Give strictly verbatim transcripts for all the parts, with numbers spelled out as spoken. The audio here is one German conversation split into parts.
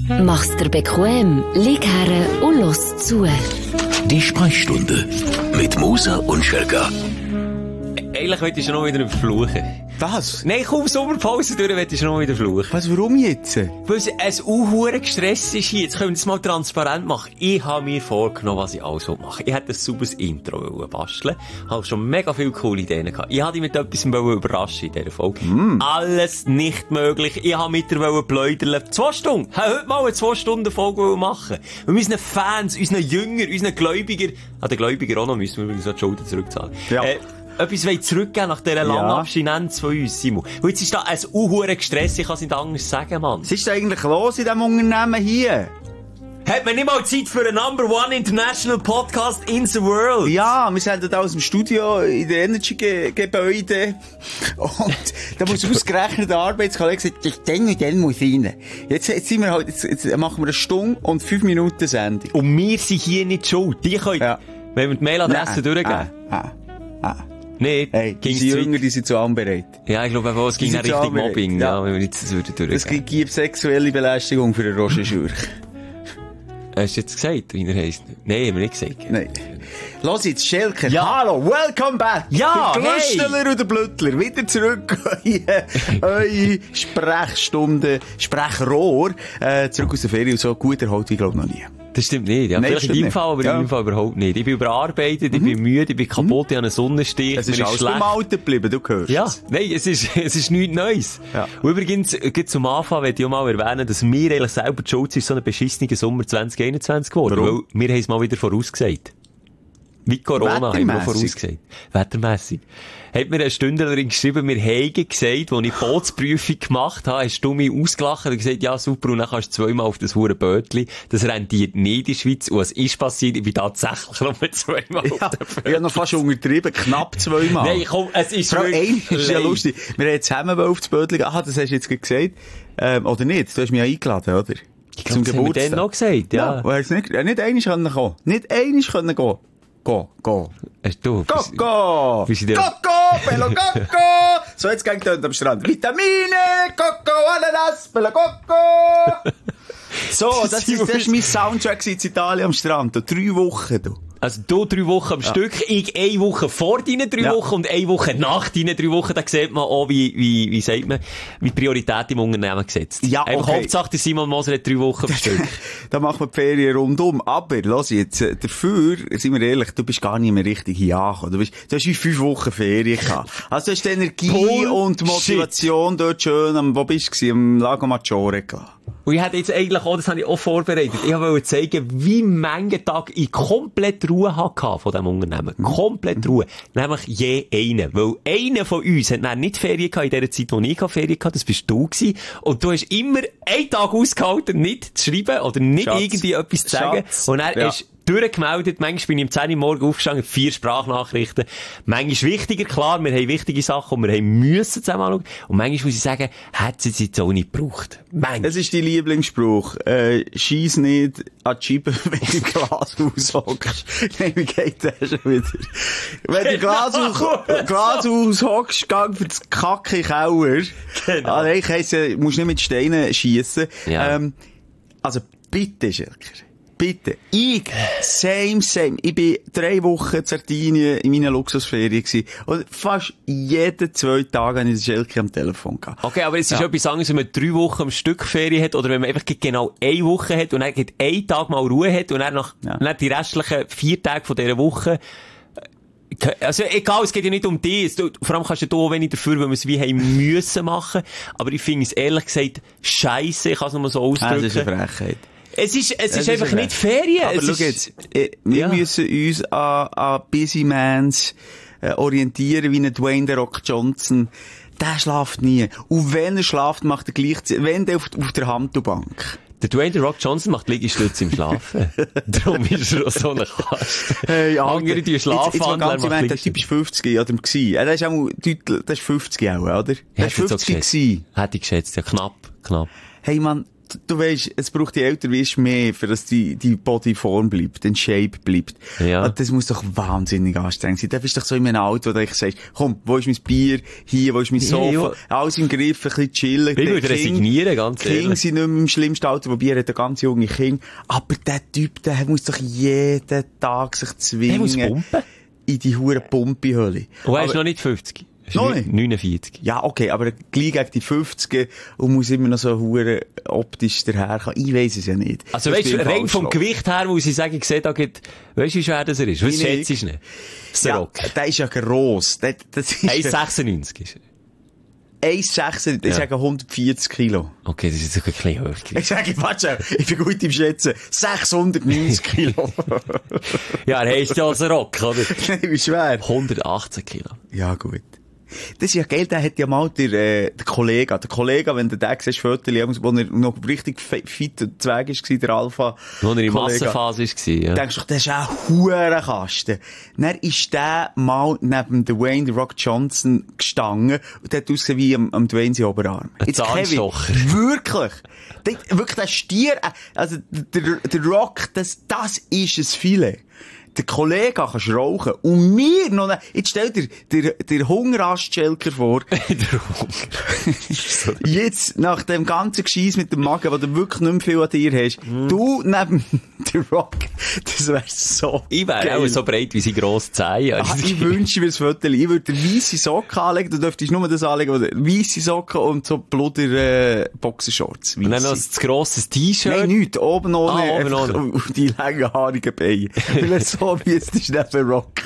Mach's dir bequem, lieg her und los zu. Die Sprechstunde mit Musa und Schelka. Eigentlich wollte ich schon noch wieder fluchen. Was? Nein, kaum Sommerpause durch, wollte ich schon noch wieder fluchen. Was, warum jetzt? Weil es ein unhuere Gestress ist hier. Jetzt können wir das mal transparent machen. Ich habe mir vorgenommen, was ich alles machen will. Ich hätte ein sauberes Intro basteln. Ich habe schon mega viele coole Ideen gehabt. Ich wollte dich mit etwas überraschen in dieser Folge. Mm. Alles nicht möglich. Ich wollte mit dir pläudern. Zwei Stunden. Ich wollte heute mal eine zwei Stunden Folge machen. Wir unseren Fans, unseren Jüngern, unseren Gläubigern, an den Gläubigern auch noch müssen wir übrigens die Schulden zurückzahlen. Ja. Äh, etwas wollen zurückgeben nach dieser langen ja. Abstinenz von uns, Simon. Und jetzt ist da ein unhuere Gestress, ich kann es nicht anders sagen, Mann. Was ist da eigentlich los in diesem Unternehmen hier? Hat man nicht mal Zeit für einen Number One International Podcast in the World? Ja, wir sind da aus dem Studio in der Energy-Gebäude. Und da muss ausgerechnet der Arbeitskollege sagen, ich denke, dann muss rein. Jetzt, jetzt sind wir halt, jetzt, jetzt machen wir eine Stunde und fünf Minuten Sendung. Und wir sind hier nicht schuld. Die können, ja. wenn wir die Mailadresse durchgeben. Ah, ah, ah. Nee, hey, die Jünger, die sind zu anbereit. Ja, ich glaube auch, es ging ja richtig Mobbing, ja. ja, wenn wir jetzt das würden durchgehen. Es gibt sexuelle Belästigung für den Roger Schürch. Hast du jetzt gesagt, wie er heisst? Nein, haben wir nicht gesagt. Nein. Los jetzt, Schelker. Ja. Hallo, welcome back. Ja, der Glöstler hey. Und der Blüttler. Wieder zurück in eure Sprechstunde, Sprechrohr. Äh, zurück aus der Ferien und so gut erholt wie, glaube ich, noch nie. Das stimmt nicht. Ja, Nein, vielleicht in deinem Fall, aber ja. in meinem Fall überhaupt nicht. Ich bin überarbeitet, mhm. ich bin müde, ich bin kaputt, mhm. ich habe einen Sonnenstich. Es ist alles im Alten geblieben, du hörst. Ja, nein, es ist, es ist nichts Neues. Ja. Und übrigens, zum Anfang möchte ich auch mal erwähnen, dass wir eigentlich selber die Schuld sind, so einen beschissenen Sommer zwanzig einundzwanzig geworden. Warum? Weil wir haben es mal wieder vorausgesagt. Wie Corona haben wir vorausgesagt. Wettermässig. Hat mir eine Stündlerin geschrieben, wir haben gesagt, als ich Bootsprüfung gemacht habe, hast du mich ausgelacht und gesagt, ja super, und dann kannst du zweimal auf das hure Bötli. Das rentiert nicht in der Schweiz. Und was ist passiert? Ich bin tatsächlich noch mit zweimal ja, auf dem Bötli. Ich habe noch fast untertrieben, knapp zweimal. Nein, komm, es ist Frau wirklich... Das ist ja lustig. Wir haben zusammen auf das Bötli gegangen. Aha, das hast du jetzt gesagt. Ähm, oder nicht? Du hast mich ja eingeladen, oder? Ich glaube, das haben wir dann noch gesagt, ja. Ja, du hast nicht, nicht einmal können kommen. Nicht einmal können gehen. Go, go. Hast du? Go, go! Coco, bello Coco! So, jetzt geht es am Strand. Vitamine, Coco, Ananas, bello Coco! So, das ist, das ist mein Soundtrack in Italien am Strand. Drei Wochen, du. Also du drei Wochen am ja. Stück, ich eine Woche vor deinen drei ja. Wochen und eine Woche nach deinen drei Wochen. Da sieht man auch, wie, wie, wie sagt man, wie Priorität im Unternehmen gesetzt. Ja, einfach okay. Hauptsache, der Simon Moser hat drei Wochen am Stück. Da machen wir die Ferien rundum. Aber, lass jetzt, äh, dafür, sind wir ehrlich, du bist gar nicht mehr richtig hier angekommen. Du bist, du hast wie fünf Wochen Ferien gehabt. Also du hast die Energie Bull und Motivation shit. Dort schön am, wo bist du, am Lago Maggiore gehabt. Und ich hätte jetzt eigentlich auch, das habe ich auch vorbereitet, ich wollte zeigen, wie viele Tage ich komplett Ruhe hatte von diesem Unternehmen. Mhm. Komplett Ruhe. Nämlich je einen. Weil einer von uns hat dann nicht Ferien gehabt, in der Zeit, wo ich Ferien hatte, das bist du gewesen. Und du hast immer einen Tag ausgehalten, nicht zu schreiben oder nicht Schatz. Irgendwie etwas zu sagen. Schatz. Und er ja. ist durchgemeldet. Manchmal bin ich um zehn Uhr morgens aufgestanden, vier Sprachnachrichten. Manchmal wichtiger, klar, wir haben wichtige Sachen, die wir haben müssen zusammen anschauen. Und manchmal muss ich sagen, hat es jetzt auch nicht gebraucht. Manchmal. Das ist dein Lieblingsspruch. Äh, schieß nicht an die Scheibe, wenn du Glas aushockst. Nein, wie geht das schon wieder? Wenn du Glas, aus, Glas aushockst, gang für das Kacke Kauer. Genau. Also, ich heisse, musst nicht mit Steinen schiessen. Ja. Ähm, also, bitte, Schelker. Bitte. Ich, same, same. Ich bin drei Wochen in Sardinien in meiner Luxusferien gewesen. Und fast jeden zwei Tage habe ich den Schelke am Telefon gehabt. Okay, aber es ist ja etwas anderes, wenn man drei Wochen am Stück Ferien hat, oder wenn man einfach genau eine Woche hat und dann einen Tag mal Ruhe hat und dann noch, ja. dann die restlichen vier Tage von dieser Woche. Also, egal, es geht ja nicht um dich. Vor allem kannst du da wenig dafür, weil wir es wie haben müssen machen. Aber ich finde es ehrlich gesagt scheisse, ich kann es nochmal so ausdrücken. Das ist eine Frechheit. Es ist, es, es ist einfach nicht Ferien. Aber es schau ist, jetzt, äh, wir ja. müssen uns an, an Busy Mans äh, orientieren, wie ein Dwayne The Rock Johnson. Der schlaft nie. Und wenn er schlaft, macht er gleichzeitig, wenn der auf, auf der Handelbank. Der Dwayne The Rock Johnson macht Liegestütze im Schlafen. Darum ist er auch so ein Kast. Hey, andere, die schlafen. Jetzt, jetzt ganz im Moment, der Typ ist fünfzig, oder? Gewesen. Der ist auch deutlich, der ist fünfzig auch, oder? Der ist fünfzig gewesen. Hätte ich geschätzt, ja, knapp, knapp. Hey, Mann. du weisst, es braucht die älter wirst mehr, für dass die, die Bodyform bleibt, den Shape bleibt. Ja. Das muss doch wahnsinnig anstrengend sein. Da bist du doch so in einem Auto, wo du sagst, komm, wo ist mein Bier? Hier, wo ist mein Sofa? Ja, ja. Alles im Griff, ein bisschen chillen. Ich würde resignieren, ganz ehrlich. Kinder sind nicht mehr im schlimmsten Alter, wobei er hat ein ganz junge Kind. Aber der Typ, der muss doch jeden Tag sich zwingen. Der muss pumpen. In die hure Pumpihölle. Und er ist noch nicht fünfzig. Noch nicht? neunundvierzig. Ja, okay, aber gleich gegen die fünfzig und muss immer noch so hure optisch daherkommen. Ich weiss es ja nicht. Also Das weißt du, bin rein falsch vom gelaufen. Gewicht her, muss ich sagen, ich sehe da geht, weißt du, wie schwer das er ist? Was Wie schätzt nicht. du nicht? Das ist der Ja, Rock. der ist ja gross. Der, das ist eins Komma sechsundneunzig ist er. eins Komma sechs, ich Ja. sage hundertvierzig Kilo. Okay, das ist jetzt ein bisschen hoch. Ich sage, warte schon, ich bin gut im Schätzen. sechshundertneunzig Kilo. Ja, er heisst ja als Rock, oder? Nein, wie schwer. hundertachtzehn Kilo. Ja, gut. Das ist ja geil, der hat ja mal der, äh, der Kollege, der Kollege, wenn du den siehst, Fotos, wo er noch richtig fit und zweig war, der Alpha. Wo er in Kollege. Massenphase war, ja. Denkst du, das ist ein Hurenkasten. Dann ist der mal neben Dwayne The Rock Johnson gestanden und der hat ausgesehen wie am, am Dwayne sein Oberarm. Ein Jetzt, Kevin, Zahnstocher. wirklich. Der, wirklich, der Stier, äh, also der, der Rock, das, das ist ein Filet. Der Kollege kannst rauchen. Und mir noch, ne, jetzt stell dir, der, der Hungerastschelker vor. Der Rock. Jetzt, nach dem ganzen Gescheiss mit dem Magen, wo du wirklich nicht mehr viel an dir hast, Mhm. du neben der Rock, das wär so Ich wäre geil. auch so breit wie seine grosse Zehen. Ah, ich wünsche mir das Foto. Ich würde weisse Socken anlegen, du dürftest nur das anlegen, weisse Socken und so bluder, äh, Boxershorts. Und dann noch Weisse. ein grosses T-Shirt. Nein, nichts. Oben ohne, Ah, oben einfach ohne. auf die langen, haarigen Beine. Weil er so wie jetzt ist neben Rock.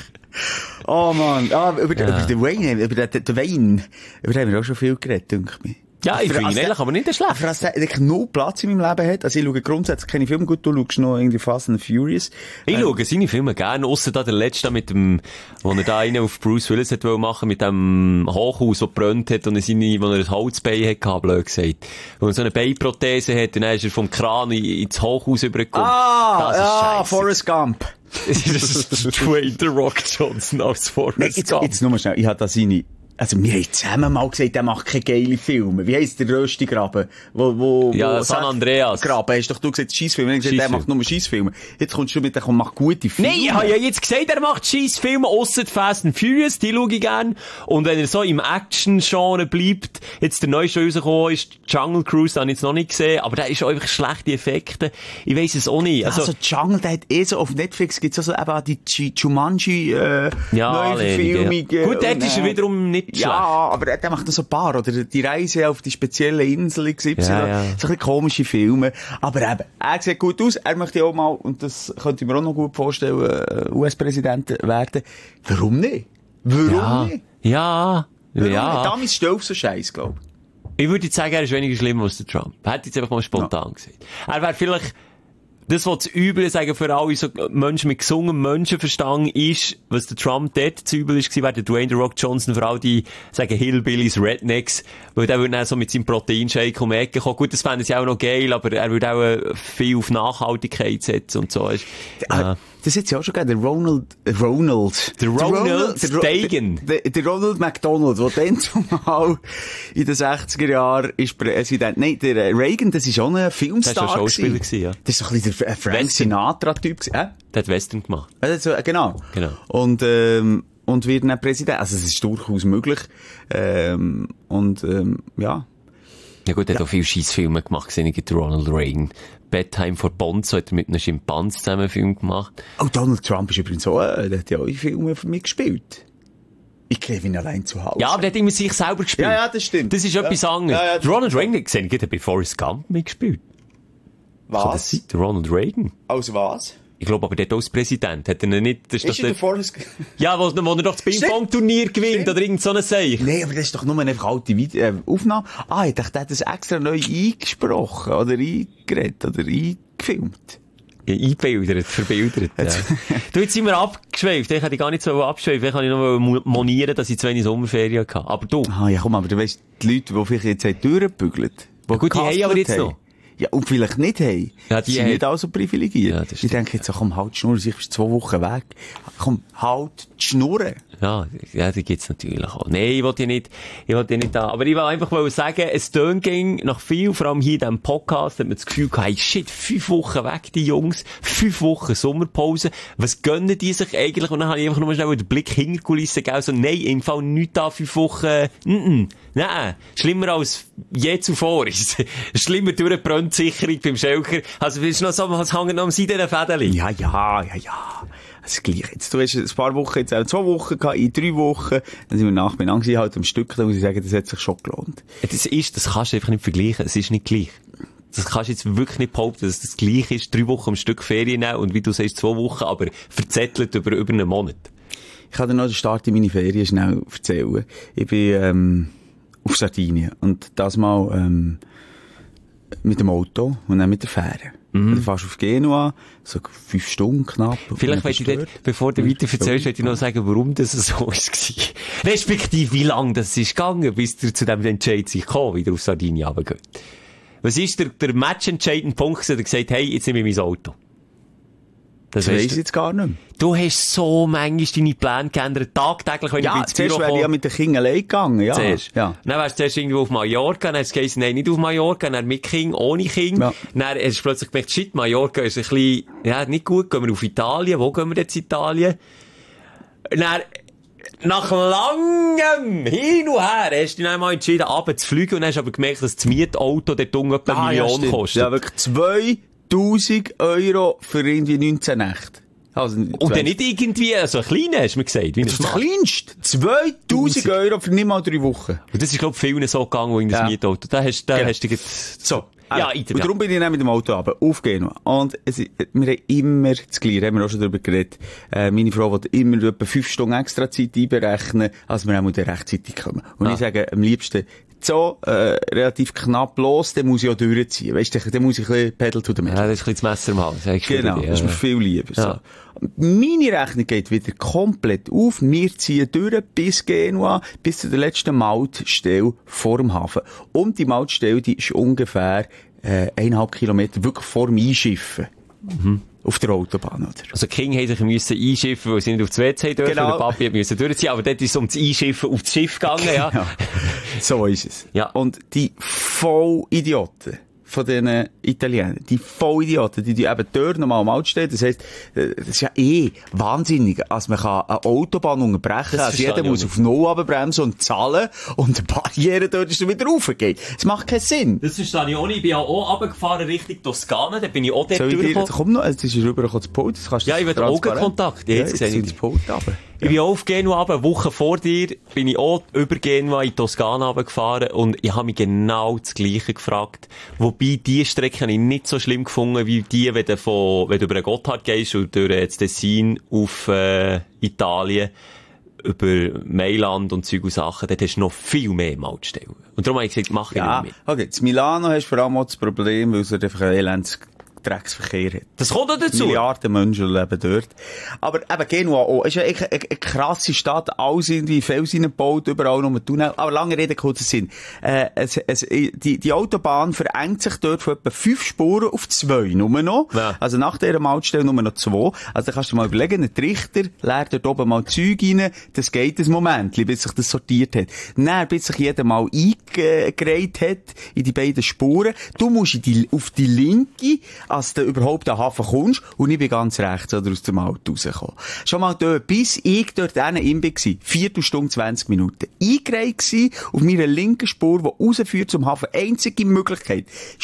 Oh man, ah, über, Ja. über den Wayne, über den, den Wayne, über den haben wir auch schon viel geredet, denke ich mir. Ja, ich Für- finde ihn also der- eigentlich aber nicht schlecht. Für das der wirklich null Platz in meinem Leben hat. Also ich schaue grundsätzlich keine Filme gut, du schaust noch irgendwie Fast and Furious. Ich Ähm, schaue seine Filme gerne, ausser da der letzte mit dem, wo er da einen auf Bruce Willis hat wollen machen, mit dem Hochhaus, das gebrannt hat und er seine, wo er ein Holzbein hatte, blöd gesagt. Wo er so eine Beinprothese hat und dann ist er vom Kran in- ins Hochhaus übergekommen. Ah, das ist ja, scheisse. Forrest Gump. Das ist Dwayne The Rock Johnson als Forrest Nein, jetzt, Gump. jetzt nur mal schnell, ich habe da seine, also wir haben zusammen mal gesagt, der macht keine geile Filme. Wie heisst der Röstigraben? Wo, wo, Ja, wo San sagt- Andreas. Graben, hast doch du gesagt, Scheissfilme. Ich habe gesagt, der Scheissfilme. macht nur Scheissfilme. Jetzt kommst du mit, der macht gute Filme. Nein, ich habe ja jetzt gesagt, er macht Scheissfilme, ausser Fast and Furious, die schaue ich gern. Und wenn er so im Action-Genre bleibt, jetzt der neueste rausgekommen ist, Jungle Cruise, den habe ich jetzt noch nicht gesehen, aber der ist auch einfach schlechte Effekte. Ich weiss es auch nicht. Also, Also, Jungle, der hat eh so, auf Netflix gibt's also eben auch die Ch- Jumanji, äh, ja, Neuverfilmung. Lenig, ja. äh, Gut, dort und, ist er äh, wiederum nicht schlecht. Ja, aber der, der macht noch so ein paar, oder die Reise auf die spezielle Insel X Y. Ja, ja. So ein bisschen komische Filme. Aber eben, er sieht gut aus, er möchte auch mal, und das könnte ich mir auch noch gut vorstellen, äh, U S-Präsident werden. Warum nicht? Warum Ja, nicht? ja, Warum ja. nicht? Damals ist auf so scheiß, glaub ich. Ich würde jetzt sagen, er ist weniger schlimm als der Trump. Er hat jetzt einfach mal spontan gesagt. Er wäre vielleicht, das, was das Üble sagen für alle so Menschen mit gesungem Menschenverstand ist, was der Trump dort zu übel ist, wäre der Dwayne The Rock Johnson für all die, sagen Hillbillies, Rednecks, weil der würde dann so mit seinem Proteinshake um die Ecke kommen. Gut, das fände ich auch noch geil, aber er würde auch äh, viel auf Nachhaltigkeit setzen und so. Ist, Ah, äh, Das ist ja auch schon geil, der Ronald, äh, Ronald. Der Ronald der Ro- Reagan. Der, der Ronald McDonald, der dann zumal in den sechziger Jahren ist Präsident. Nein, der äh, Reagan, das ist auch ein Filmstar. Das ist ein Schauspieler gewesen. gewesen, ja. Das ist doch ein bisschen der äh, Frank Western. Sinatra-Typ gewesen, äh? der hat Western gemacht. Also, äh, genau. Genau. Und, ähm, und wird dann Präsident. Also, es ist durchaus möglich. Ähm, und, ähm, ja. Ja gut, er hat auch viele Scheissfilme gemacht, gesehen, ich der Ronald Reagan. Bedtime for Bonzo hat er mit einem Schimpans zusammen einen Film gemacht. Oh, Donald Trump ist übrigens auch, äh, der hat ja auch in Filmen für mich gespielt. Ich kriege ihn allein zu Hause. Ja, aber der hat immer sich selber gespielt. Ja, ja, das stimmt. Das ist Ja. etwas anderes. Ja, ja, das Der Ronald Reagan, gesehen, ich habe bei Forrest Gump mitgespielt. Kann das Was? sein? Der Ronald Reagan. Aus was? Ich glaube aber, der hat als Präsident. Hat er ihn nicht, das ist, Ist doch er der der, Forrest... ja, wo, wo er doch das Ping-Pong-Turnier gewinnt, Stimmt. oder irgend so eine Seich. Nee, aber das ist doch nur eine alte Vide äh, Aufnahme. Ah, ich dachte, der hat das extra neu eingesprochen, oder eingeredet, oder eingefilmt. Ja, eingebildert, verbildert, ja. Du, jetzt sind wir abgeschweift. Ich hätte gar nicht so abgeschweift. Ich kann ich noch mo- monieren, dass ich zu wenig Sommerferien hatte. Aber du. Ah, ja, komm, aber du weißt, die Leute, die vielleicht jetzt haben durchgebügelt, die Ja gut, die haben aber gehustelt jetzt noch. Ja, und vielleicht nicht haben. Ja, die die sind haben... nicht alle so privilegiert. Ja, das ich stimmt, denke jetzt, so, komm, halt die Schnur, ich bin zwei Wochen weg. Komm, halt die Schnur. Ja, ja, die gibt's natürlich auch. Nein, ich wollte nicht, ich wollte nicht da. Aber ich will einfach mal sagen, es tönt ging nach viel, vor allem hier in diesem Podcast, hat man das Gefühl gehabt, hey, shit, fünf Wochen weg, die Jungs, fünf Wochen Sommerpause. Was gönnen die sich eigentlich? Und dann habe ich einfach nur schnell den Blick hinter die Kulissen gegeben, so, nein, im Fall nicht da fünf Wochen, mm nein, schlimmer als je zuvor ist. Schlimmer durch eine Brandsicherung beim Schelker. Also, es ist noch so, was hängt noch am Seiden Fädeli? Ja, ja, ja, ja. Das Gleiche. Jetzt, du hast ein paar Wochen, jetzt auch zwei Wochen gehabt, in drei Wochen, dann sind wir nach beieinander gewesen, halt am Stück, da muss ich sagen, das hat sich schon gelohnt. Das ist, das kannst du einfach nicht vergleichen. Es ist nicht gleich. Das kannst du jetzt wirklich nicht behaupten, dass das gleich ist. Drei Wochen am Stück Ferien nehmen und wie du sagst, zwei Wochen, aber verzettelt über, über einen Monat. Ich kann dir noch den Start in meine Ferien schnell erzählen. Ich bin, ähm, auf Sardinien. Und das mal, ähm, mit dem Auto und dann mit der Fähre. Mhm. Du fährst auf Genua, so fünf Stunden knapp. Vielleicht möchte ich dir, bevor du weiter erzählst, möchte ich noch sagen, warum das so war. Respektive, wie lange das ist gegangen, bis du zu dem Entscheid sich gekommen, wieder auf Sardinien runtergeht. Was ist der, der matchentscheidende Punkt, dass du gesagt hast, hey, jetzt nehme ich mein Auto? Das, das weiss ich jetzt gar nicht mehr. Du hast so manchmal deine Pläne geändert, tagtäglich, wenn ja, ich ins Büro komme. Ja, zuerst wäre ich ja mit den Kindern allein gegangen, ja. Zuerst. Ja. Dann wärst du zuerst irgendwo auf Mallorca, dann hast du gesagt, nein, nicht auf Mallorca, dann mit Kind, ohne Kind. Ja. Dann hast du plötzlich gemerkt, shit, Mallorca ist ein bisschen, ja, nicht gut, gehen wir auf Italien, wo gehen wir jetzt Italien? Dann, nach langem Hin und Her hast du dich einmal entschieden, runter zu fliegen und dann hast aber gemerkt, dass das Mietauto dort unten etwa eine ah, Million ja, kostet. Ja, wirklich zweitausend Euro für irgendwie neunzehn Nächte. Also, und dann nicht irgendwie so ein kleiner, hast du mir gesagt. Wie das ist das kleinste. zweitausend Euro für nicht mal drei Wochen. Und das ist, glaube ich, vielen so gegangen, wo in das ja. Mietauto. Da hast, da genau. hast du jetzt... So. Ja, äh, und darum bin ich dann mit dem Auto runter, auf Genua. Und es, wir haben immer das Gleiche, haben wir auch schon darüber geredet. Äh, meine Frau will immer etwa fünf Stunden extra Zeit einberechnen, als wir auch mal rechtzeitig kommen. Und ah. ich sage, am liebsten, so, äh, relativ knapp los, dann muss ich auch durchziehen. Weißt du, dann muss ich ein bisschen Pedal to the metal. Ja, das ist ein bisschen das Messer im Hals. Genau, das ist mir viel lieber. Ja. So. Meine Rechnung geht wieder komplett auf. Wir ziehen durch bis Genua, bis zu der letzten Mautstelle vor dem Hafen. Und die Mautstelle, die ist ungefähr, äh, eineinhalb Kilometer wirklich vor dem Einschiffen. Mhm. Auf der Autobahn, oder? Also, die Kinder mussten sich einschiffen, weil sie nicht auf das W C dürfen. Genau. Der Papi musste durchziehen. Aber dort ist es um das Einschiffen auf das Schiff gegangen, ja. Ja. So ist es. Ja. Und die Vollidioten von den Italienern, die Vollidioten, die, die eben dort nochmal am Auto stehen, das heisst, das ist ja eh wahnsinnig, als man kann eine Autobahn unterbrechen kann, also jeder muss auf Null runterbremsen und zahlen und die Barriere dort ist dann wieder raufgeht. Das macht keinen Sinn. Das verstehe ich auch nicht. Ich bin ja auch runtergefahren Richtung Toskana, da bin ich auch dort durchgekommen. Komm noch, jetzt ist er rübergekommen zu Pult, das kannst du ja, ich will Augenkontakt. Ja, jetzt sehe ich das Pult runter. Ich bin auch auf Genua runter, eine Woche vor dir, bin ich auch über Genua in Toskana runtergefahren und ich habe mich genau das Gleiche gefragt. Wobei, die Strecke habe ich nicht so schlimm gefunden, wie die, wenn du, von, wenn du über den Gotthard gehst und durch das Tessin auf äh, Italien, über Mailand und Zeug und Sachen, dort hast du noch viel mehr Mautstellen. Und darum habe ich gesagt, mach ich ja, nicht mit. Okay, in Milano hast du vor allem auch das Problem, weil es einfach ein elendes Drecksverkehr hat. Das kommt auch dazu. Milliarden Menschen leben dort. Aber eben Genua auch. Es ist ja echt eine, eine krasse Stadt. Alles irgendwie Felsen gebaut, überall nur Tunnel. Aber lange Rede, kurzer Sinn. Äh, es, es, die, die Autobahn verengt sich dort von etwa fünf Spuren auf zwei nur noch. Ja. Also nach dieser Mautstelle nur noch zwei. Also da kannst du dir mal überlegen, ein Trichter leert dort oben mal Zeug rein. Das geht ein Moment, bis sich das sortiert hat. Dann, bis sich jeder mal eingereiht hat in die beiden Spuren. Du musst in die, auf die linke, als du überhaupt an den Hafen kommst, und ich bin ganz rechts oder aus dem Auto rausgekommen. Schon mal dort, bis ich dort hinten war, Viertelstunde, zwanzig Minuten, eingereiht gsi auf meiner linken Spur, die rausführt zum Hafen. Einzige Möglichkeit.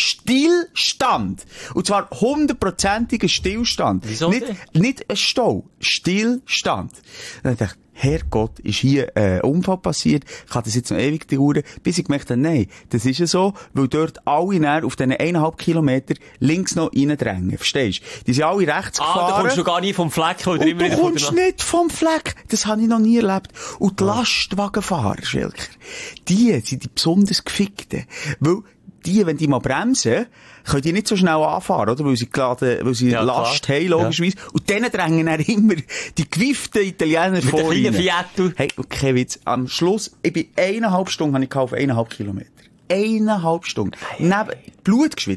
Stillstand. Und zwar hundertprozentiger Stillstand. Wieso nicht, nicht ein Stau. Stillstand. Dann dachte ich, Herrgott, ist hier äh, ein Unfall passiert, kann das jetzt noch ewig dauern, bis ich gemerkt habe, nein, das ist ja so, weil dort alle näher auf diesen eineinhalb Kilometer links noch reindrängen, verstehst du? Die sind alle rechts ah, gefahren. Ah, da kommst du gar nie vom Fleck. Und immer du kommst nicht vom Fleck, das habe ich noch nie erlebt. Und die ah. Lastwagenfahrer, Schelker, die sind die besonders Gefickten, weil die, wenn die mal bremsen, können die nicht so schnell anfahren, oder? Weil sie geladen, weil sie ja, Last klar. haben, logischerweise. Ja. Und denen drängen dann immer die gewieften Italiener vor ihnen. Hey, okay, Witz. Am Schluss, ich bin eineinhalb Stunden, habe ich gekauft, eineinhalb Kilometer. Eineinhalb Stunden. Neben, Blut geschwitzt.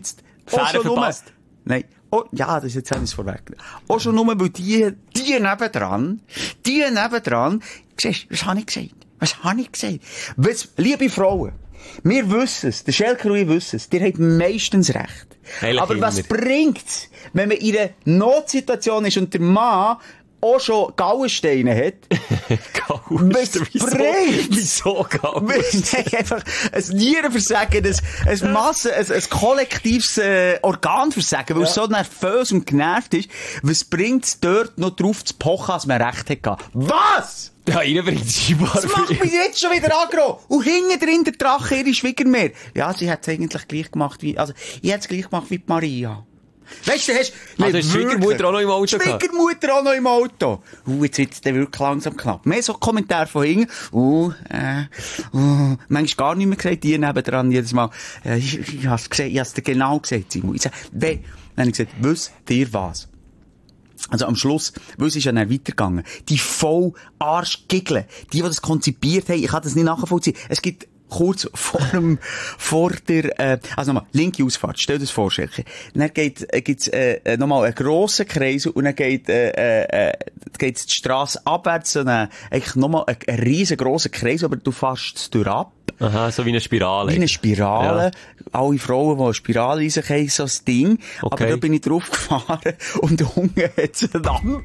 Fähre verpasst. Nein. Oh, ja, das ist jetzt alles vorweg. Auch schon nur, weil die, die nebendran, die nebendran, siehst du, was habe ich gesagt? Was habe ich gesagt? Was, liebe Frauen, wir wissen es, der Schelker und ich wissen es, ihr habt meistens recht. Eigentlich aber was immer. bringt's, wenn man in einer Notsituation ist und der Mann auch schon Gallensteine hat? Gallensteine? Was bringt? Wieso Gallensteine? Nein, einfach ein Nierenversagen, ein, ein Massen, ein, ein kollektives äh, Organversagen, weil es so nervös und genervt ist. Was bringt's dort noch drauf zu pochen, als man recht hat gehabt? Was? Ja, ihnen bringt es scheinbar Das macht mich jetzt schon wieder aggro. Und hinten drin der Drache, ihre Schwiegermutter. Ja, sie hat es eigentlich gleich gemacht wie, also, ich hätte es gleich gemacht wie die Maria. Weißt du, hast du... Also, ist die Schwiegermutter auch noch im Auto gehabt? Schwiegermutter auch noch im Auto. Uh, jetzt wird's dann wirklich langsam knapp. Mehr so Kommentare von hinten. Uh, äh, uh, manchmal gar nicht mehr gesagt, die nebendran jedes Mal. Äh, ich, ich hab's gesehen, ich hab's dir genau gesagt, Simon. Ich sag, we, dann habe ich gesagt, wisst ihr was? Also am Schluss, weil es ist ja dann weitergegangen. Die voll Arschgiggeln, die, die das konzipiert haben, ich kann das nicht nachvollziehen. Es gibt kurz vor dem, vor der, äh, also nochmal, linke Ausfahrt, stell dir das vor, Schelke. Dann geht, äh, gibt's, äh, nochmal einen grossen Kreis und dann geht, äh, äh, geht's die Strasse abwärts, so eine, eigentlich nochmal einen, einen riesengroßen Kreis, aber du fährst es durch ab. Aha, so wie eine Spirale. Wie eine Spirale. Ja. Alle Frauen, die eine Spirale in sich haben, so ein Ding. Okay. Aber da bin ich drauf gefahren und unten hat es eine Ampel.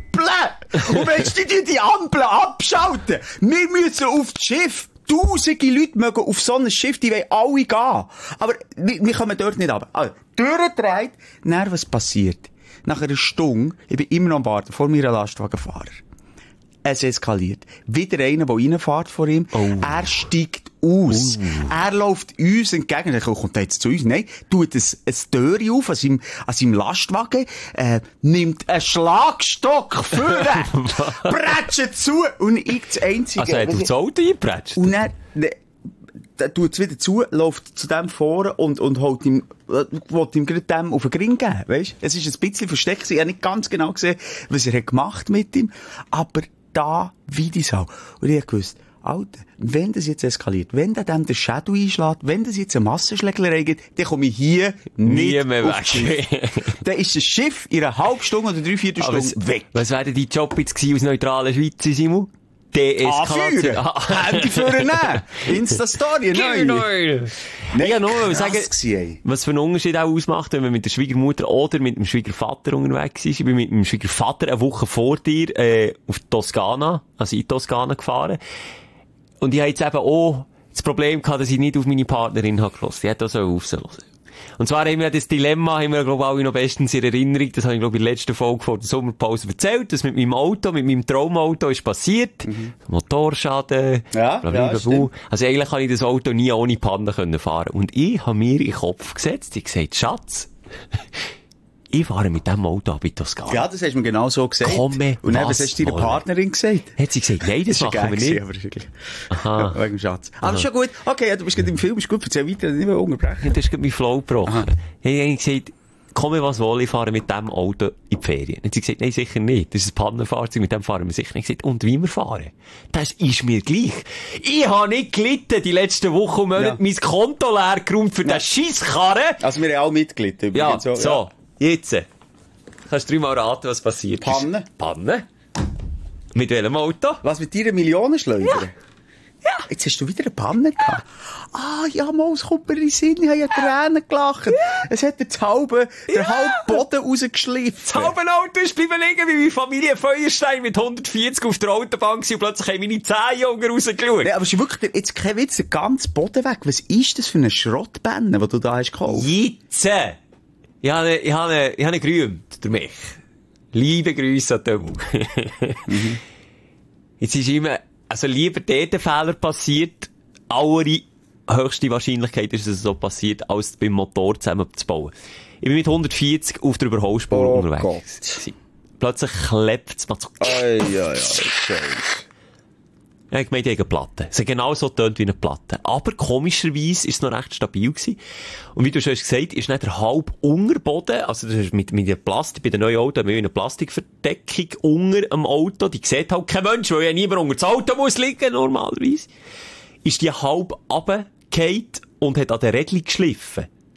Und wenn die die Ampel abschalten, wir müssen auf das Schiff. Tausende Leute mögen auf so ein Schiff, die wollen alle gehen. Aber wir, wir kommen dort nicht runter. Also, durchdreht, dann was passiert? Nach einer Stunde, ich bin immer noch am Warten, vor mir ein Lastwagenfahrer. Es eskaliert. Wieder einer, der reinfährt vor ihm. Oh. Er steigt aus. Oh. Er läuft uns entgegen. Er kommt jetzt zu uns. Nein, tut ein, ein Türchen auf an seinem, an seinem Lastwagen, äh, nimmt einen Schlagstock vor, prätscht zu und ich das Einzige. Also er hat auf das Auto eingeprätscht? Und dann, dann tut es wieder zu, läuft zu dem vor und, und holt ihm, äh, will ihm gerade dem auf den Gring geben. Weisst? Es ist ein bisschen versteckt. Ich habe nicht ganz genau gesehen, was er hat gemacht mit ihm. Aber da wie die Sau. Und ich hab gewusst, Alter, wenn das jetzt eskaliert, wenn der dem den Shadow einschlägt, wenn das jetzt eine Massenschlägerei gibt, dann komme ich hier nie nicht mehr auf weg. Dann ist das Schiff in einer halben Stunde oder drei, vier Stunden was, weg. Was wäre dein Job jetzt gewesen aus neutraler Schweiz, Simon? Deeskalation. Ah, Handy führen nehmen. Insta-Story, neu. Nein, ja, nur sagen, gewesen, was für einen Unterschied auch ausmacht, wenn man mit der Schwiegermutter oder mit dem Schwiegervater unterwegs ist. Ich bin mit dem Schwiegervater eine Woche vor dir, äh, auf Toskana, also in Toskana gefahren. Und ich habe jetzt eben auch das Problem gehabt, dass ich nicht auf meine Partnerin habe gehört. Die hat auch so aufzuhören. Und zwar haben wir das Dilemma, haben wir, glaube ich, alle noch bestens in Erinnerung, das habe ich, glaube ich, in der letzten Folge vor der Sommerpause erzählt, dass mit meinem Auto, mit meinem Traumauto ist passiert, mhm. Motorschaden, ja, ja, also eigentlich kann ich das Auto nie ohne Panne können fahren. Und ich habe mir in den Kopf gesetzt, ich gesagt, Schatz, ich fahre mit diesem Auto ab in Toskana. Ja, das hast du mir genau so gesagt. Komme, und dann, was hast du deiner Partnerin gesagt? Hat sie gesagt, nein, das, das machen wir nicht. Aber wirklich. Aha. Wegen dem Schatz. Aber Aha. Schon gut. Okay, ja, du bist gerade im Film, ist gut, erzähl weiter, nicht mehr unterbrechen. Das ist gerade mein Flow gebrochen. Ich habe gesagt, komme was wohl, ich fahre mit diesem Auto in die Ferien. Und sie gesagt, nein, sicher nicht. Das ist ein Pannenfahrzeug, mit dem fahren wir sicher nicht. Ich gesagt, und wie wir fahren? Das ist mir gleich. Ich habe nicht gelitten die letzten Wochen und Monate, ja. mein Konto leer geräumt für ja. den Scheisskarren. Also wir haben auch mitgelitten. Ja, so. so. Ja. Jetzt. Kannst du dreimal raten, was passiert ist? Panne. Panne. Mit welchem Auto? Was, mit deiner Millionenschleuder? Ja. Ja. Jetzt hast du wieder eine Panne gehabt. Ja. Ah, ja, mal, es kommt mir in den Sinn, ich habe ja Tränen gelacht. Ja. Es hat den halben, ja. den halben Boden rausgeschliffen. Das halbe Auto ist bleiben liegen, wie meine Familie Feuerstein mit hundertvierzig auf der Autobahn gewesen und plötzlich haben meine zehn Jungen rausgeschaut. Ja, aber es ist wirklich, jetzt kein Witz, der ganze Boden weg. Was ist das für eine Schrottbände, die du da hast gekauft? Jetzt! Ich habe, ich habe, ich habe gerühmt, durch mich. Liebe Grüße an Tömu. mhm. Jetzt ist immer, also lieber dort ein Fehler passiert, allerhöchste Wahrscheinlichkeit ist, dass es so passiert, als beim Motor zusammenzubauen. Ich bin mit hundertvierzig auf der Überholspur oh unterwegs. Gott. Plötzlich klebt es mal so. Ei, ei, ei, Scheiße. Ja, ich meine, die haben eine Platte. Es hat genau so tönt wie eine Platte. Aber komischerweise ist es noch recht stabil gewesen. Und wie du schon hast gesagt, ist nicht der halb Unterboden, also das ist mit, mit der Plastik, bei den neuen Autos haben wir eine Plastikverdeckung unter dem Auto, die sieht halt kein Mensch, weil ja niemand unter das Auto muss liegen, normalerweise. Ist die halb runtergefallen und hat an der Regelung geschliffen.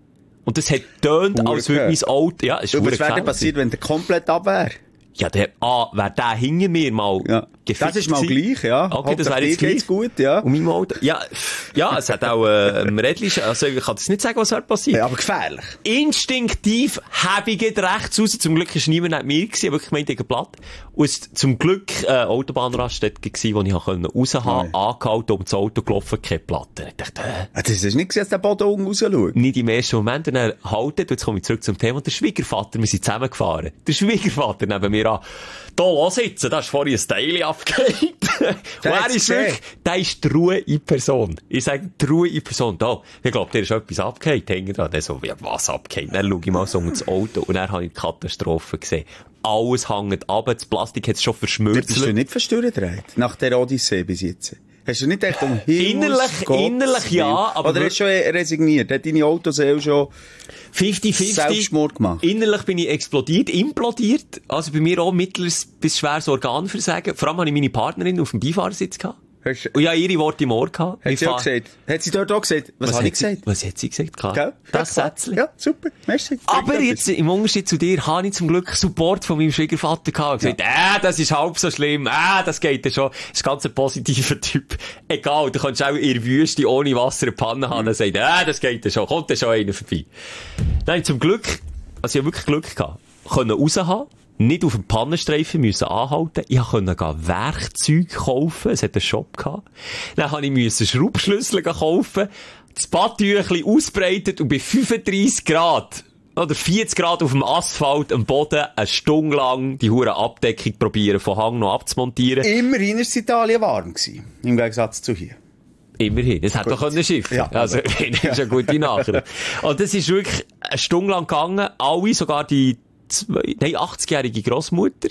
Und das hat tönt, als würde mein Auto, ja, ist du, was wäre gefährlich. denn passiert, wenn der komplett ab wäre? Ja, der, ah, wäre der hinter mir mal Ja. gefickt Das ist mal gewesen. gleich, ja. Okay, das Hauptsache wäre dir jetzt gleich. geht's gut, ja. Und meinem Auto, ja, ja, es hat auch, äh, ein Rädchen, also ich kann das nicht sagen, was wäre passiert. Ja, aber gefährlich. Instinktiv habe ich geht rechts raus. Zum Glück ist niemand neben mir gewesen, wirklich gemeint, gegen Blatt. Und es zum Glück, äh, Autobahnraststätte gewesen, wo ich raus haben konnte, angehalten, um das Auto gelaufen, keine Platte. Ich dachte, äh, Ah, das ist nicht gesehen, dass der Boden unten rausschaut. nicht im ersten Moment. Und dann haltet, jetzt komme ich zurück zum Thema, der Schwiegervater, wir sind zusammengefahren. Der Schwiegervater neben mir an, da los sitzen, da ist vorhin ein Teil abgehängt. Und er hat's ist gesehen. wirklich, der ist die Ruhe in Person. Ich sage, die Ruhe in Person. Da, ich glaube, der ist etwas abgehängt, hängt dran. Der so, wie, was abgehängt? Dann schaue ich mal so um das Auto und dann habe ich die Katastrophe gesehen. Alles hängt ab, das Plastik hat es schon Bist du verschmürzelt. nicht verstanden, nach der Odyssee bis jetzt? Hast du nicht gedacht, um Himmels Innerlich- Gottes innerlich ja, Willen? aber Oder hast du schon resigniert? Hat deine Autoseele schon fünfzig fünfzig. Selbstmord gemacht? Innerlich bin ich explodiert, implodiert. Also bei mir auch mittleres bis schweres Organversagen. Vor allem habe ich meine Partnerin auf dem Beifahrersitz gehabt. Hast, Und ja, ihre Worte im Ohr gehabt. hat Ich sie auch fahr- gesagt? Hat sie dort auch gesagt? Was, was habe ich hat sie- gesagt? Was hat sie gesagt? Klar. Gell? Das Ja, klar. Sätzchen. Ja, super. Merci. Aber Danke. jetzt, im Unterschied zu dir, habe ich zum Glück Support von meinem Schwiegervater gehabt. Und gesagt, äh, das ist halb so schlimm, äh, das geht ja schon. Das ist ganz ein positiver Typ. Egal, du kannst auch in der Wüste ohne Wasser eine Panne haben und sagt, äh, das geht ja schon, kommt ja schon einer vorbei. Nein, zum Glück, also ich habe wirklich Glück gehabt, können raushaben, nicht auf dem Pannenstreifen müssen anhalten. Ich konnte gehen Werkzeug kaufen. Es hat einen Shop gehabt. Dann musste ich müssen Schraubschlüssel kaufen. Das Badtüchli ausbreitet und bei fünfunddreissig Grad oder vierzig Grad auf dem Asphalt am Boden eine Stunde lang die hure Abdeckung probieren, von Hang noch abzumontieren. Immerhin war es in Italien warm gewesen. Im Gegensatz zu hier. Immerhin. Es hätte doch können Schiff. Ja. Also, das ist eine gute Nachricht. Und das ist wirklich eine Stunde lang gegangen. Alle, sogar die zwei, nein, achtzigjährige Grossmutter,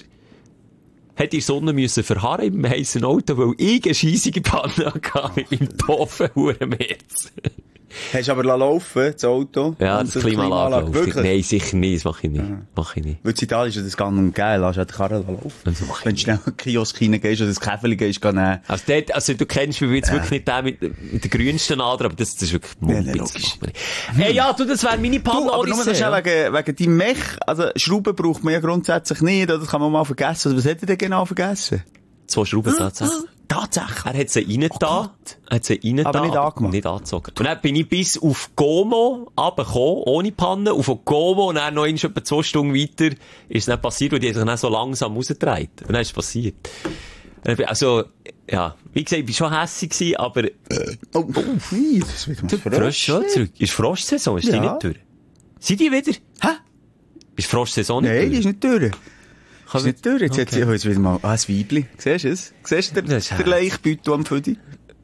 hat in der Sonne müssen verharren im heissen Auto, weil ich eine scheissige Panne hatte mit meinem doofen Hurenmetz. Hast du aber laufen, das Auto? Ja, und das Klimaanlage läuft. Wirklich? Nein, sicher nicht. Das mache ich nicht. Mach ich nicht. Weil in Italien ist ja das gang und geil, lass halt die Karre laufen. Also mach ich Wenn du schnell in den Kiosk reingehst oder das Käferli gehst, geh nehmen. Also, dort, also du kennst mich jetzt wirklich nicht den mit, mit der grünsten Ader, aber das, das ist wirklich Ja, Mumpitz, ja, logisch. macht man nicht. Hey, ja, du, das wäre meine Panne. Du, aber nur Odyssee, schnell ja. wegen, wegen deinem Mech. Also, Schrauben braucht man ja grundsätzlich nicht, oder? Das kann man mal vergessen. Also, was hat er denn genau vergessen? Zwei Schrauben tatsächlich. Tatsächlich. Er hat sie rein da, hat sie rein Aber da, nicht angemacht. nicht angezogen. Und dann bin ich bis auf Como runtergekommen, ohne Panne, auf Como, und dann noch etwa zwei Stunden weiter ist es dann passiert, weil die sich dann so langsam rausgedreht. Und dann ist es passiert. Und dann bin- Also, ja, wie gesagt, ich war schon hässig gewesen, aber, Oh, oh, nee, das ist wieder mal Frosch Frosch. schon zurück. Ist Frostsaison, ist die Ja. nicht durch? Sind die wieder? Hä? Ist Frostsaison nicht Nein, die durch? ist nicht durch. Kann Ist nicht durch. Jetzt hat Okay. sie oh, jetzt wieder mal, ah, ein Weibli. Siehst du es? Siehst du Das den, ist der herzig. Leichbeutel am Födi?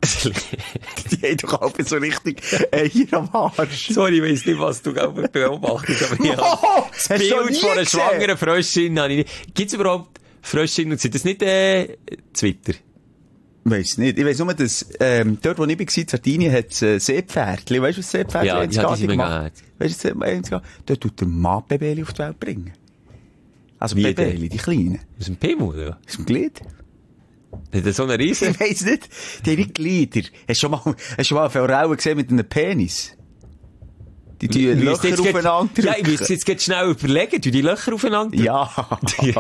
Die haben doch auch so richtig Eier am Arsch. Sorry, ich weiss nicht, was du glaub, beobachtest, aber ich habe Oh, das hast du noch Bild nie von einer gesehen? schwangeren Fröschin habe ich nicht. Gibt's überhaupt Fröschin und sind das nicht, äh, Twitter? Weiss nicht. Ich weiss nur, dass, ähm, dort, wo ich war, in Sardinien, hat es äh, Seepferdchen. Weißt du, was Seepferdchen Ja, ins ja, die Garten sind mega gemacht? herzig. Weißt du, was Seepferdchen? Dort tut der Mann Babeli auf die Welt bringen. Also Wie Babeli, die Kleinen. Aus dem Pimmel, oder? Aus dem Glied? Hat er so einen Riesen? Ich weiss nicht. Die haben nicht Glieder. Hast du schon mal, hast du schon mal eine Forelle gesehen mit einem Penis? Die tun Ich müsste Löcher jetzt grad- aufeinander Ja, ich müsste jetzt grad schnell überlegen, du die Löcher aufeinander? Ja. Die,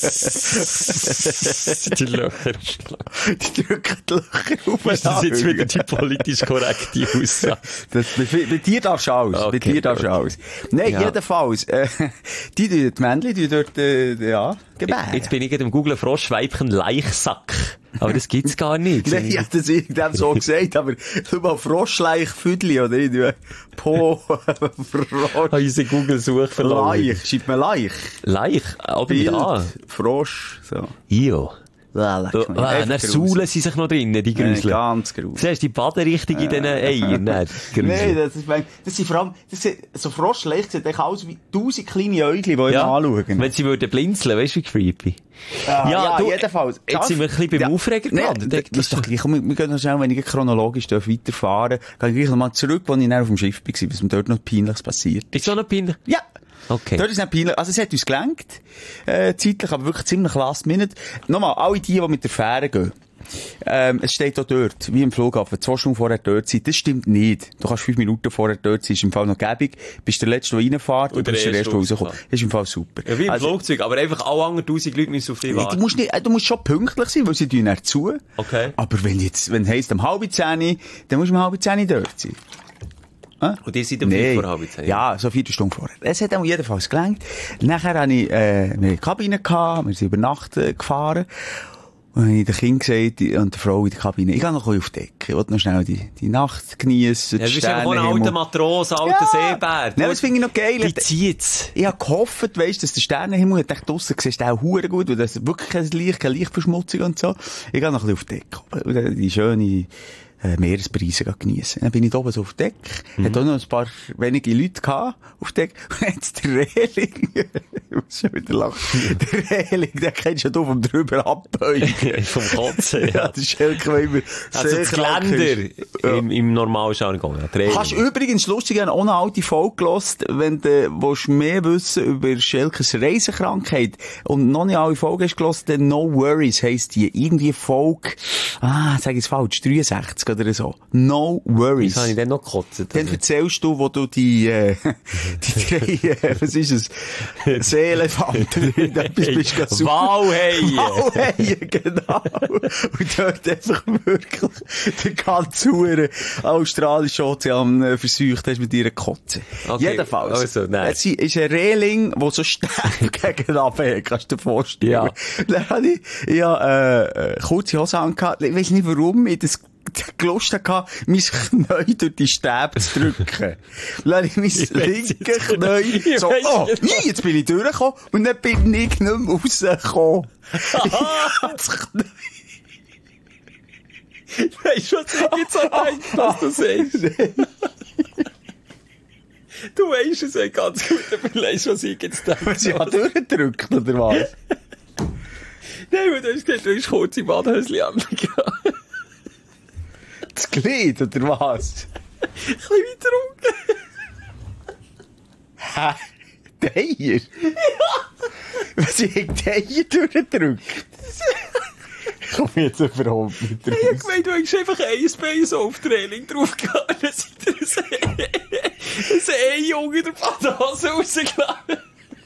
die Löcher. Die drücken die Löcher aufeinander. Ist das jetzt wieder die politisch korrekte Aussage? Das, bei, bei dir darfst du alles. Okay, bei dir darfst du okay. alles. Nein, Ja. jedenfalls, äh, die, die, die Männchen, die dort, äh, ja, gebären. Jetzt bin ich gerade im Google Froschweibchen Leichsack. Aber das gibt's gar nicht. Nein, ich hab das irgendwann so gesagt, aber schau mal, Froschleich Füdli, oder irgendwie, Po, Frosch, Unser Google-Suchverlauf. Leich, schreibt man Leich. Leich? Aber mit Bild, A. Frosch, so. Jo. Ja, leck So, mich. ah, Einfach dann gruselig. saulen sie sich noch drinnen, die Nein, Grüsel. ganz gruselig. Siehst du, die Baderichtung in diesen Eiern, nein, Nein, das ist, das sind vor allem, das sind, so Froschleich sieht echt aus wie tausend kleine Äugel, die immer anschauen. Wenn sie würden blinzeln, weißt du, wie creepy. Ah, ja, du, jedenfalls. Jetzt sind wir ein bisschen beim Ja. Aufreger Nee, gelandet. das ist doch gleich. Komm, wir, wir gehen noch schnell, wenn ich chronologisch darf weiterfahren darf, gehe ich gleich nochmal zurück, wo ich dann auf dem Schiff war, was mir dort noch Peinliches passiert. Ist so noch peinlich? Ja. Okay. Dort ist nicht peinlich. Also, es hat uns gelenkt, äh, zeitlich, aber wirklich ziemlich last minute. Nochmal, alle die, die mit der Fähre gehen. ähm, es steht auch dort, wie im Flughafen, zwei Stunden vorher dort sein. Das stimmt nicht. Du kannst fünf Minuten vorher dort sein, ist im Fall noch gäbig. Bist der Letzte, der reinfährt, und, und bist der Erste, der rauskommt. Das ist im Fall super. Ja, wie im also, Flugzeug, aber einfach alle anderen tausend Leute müssen auf dich warten. Du musst nicht, du musst schon pünktlich sein, weil sie tun dann zu. Okay. Aber wenn jetzt, wenn heisst um halb zehn, dann musst du um halb zehn dort sein. Ah? Und ihr seid um nee. vor halb zehn? Ja, so vier Stunden vorher. Es hat auch jedenfalls gelangt. Nachher hatte ich, äh, eine Kabine gehabt, wir sind über Nacht äh, gefahren. Und dann habe ich den Kind gesagt, und der Frau in der Kabine, ich gehe noch auf die Decke, ich will noch schnell die, die Nacht geniessen. Ja, du bist einfach ein alter Matros, alter ja. Seebär. Nein, das finde ich noch geil. Die zieht's. Ich habe gehofft, weißt, dass der Sternenhimmel, ich dachte, draussen siehst du auch hure gut, weil das ist wirklich kein Licht, keine Lichtverschmutzung und so. Ich gehe noch ein bisschen auf die Decke. Und dann die schöne, äh, Meeresbreise geniessen. Dann bin ich oben so auf der Decke. Mhm. Hat auch noch ein paar wenige Leute gehabt auf der Decke. Und jetzt der Reling. Ich muss schon wieder lachen. Der Reling, den kennst du ja vom drüber abbeugen. Vom Kotzen, ja. Ja, der Schelke, der immer also das Geländer ja. im, im Normalschauung. Ja, hast übrigens lustig auch eine alte Folge gehört, wenn du willst mehr wissen über Schelkes Reisekrankheit und noch nicht alle Folgen hast gehört, dann No Worries heisst die. Irgendwie Folge, ah, sag ich es falsch, dreiundsechzig oder so. No Worries. Was habe ich denn noch gekotzt? Dann erzählst du, wo du die, äh, die drei, äh, was ist es? Seeelefanten, bist, bist du super. Walhaie. Walhaie, genau. Und dort einfach wirklich den ganzen Huren australischen Ozean äh, versucht hast mit ihrer Kotze. Okay. Jedenfalls. Also, nein. Es ist ein Reling, der so steif gegen den Abhängen, kannst du dir vorstellen. Ja. Dann hatte ich, ich habe, äh, kurze Hose angehabt. Ich weiss nicht warum, ich das Gelust hatte, mein Knie durch die Stäbe zu drücken. Dann habe ich mein linkes Knie so, oh, jetzt bin ich durchgekommen und dann bin ich nicht mehr rausgekommen. Weißt du, was ich jetzt so denke, was du sagst? Du weißt es ja ganz gut, aber weißt du, was ich jetzt denke? Was ich habe durchgedrückt, oder was? Nein, weil du hast gesagt, du hast kurze Badhöschen angehabt. Das Glied, oder was? Ein bisschen weiter unten. Hä? Deier? Ja. Was, ich hab Deier durchgedrückt? Ich komme jetzt überhaupt nicht raus. Ich meine, du hast einfach ein Bein so auf die Reling draufgehauen, dann seid ihr ein Ei-Junge der Badhose rausgelassen.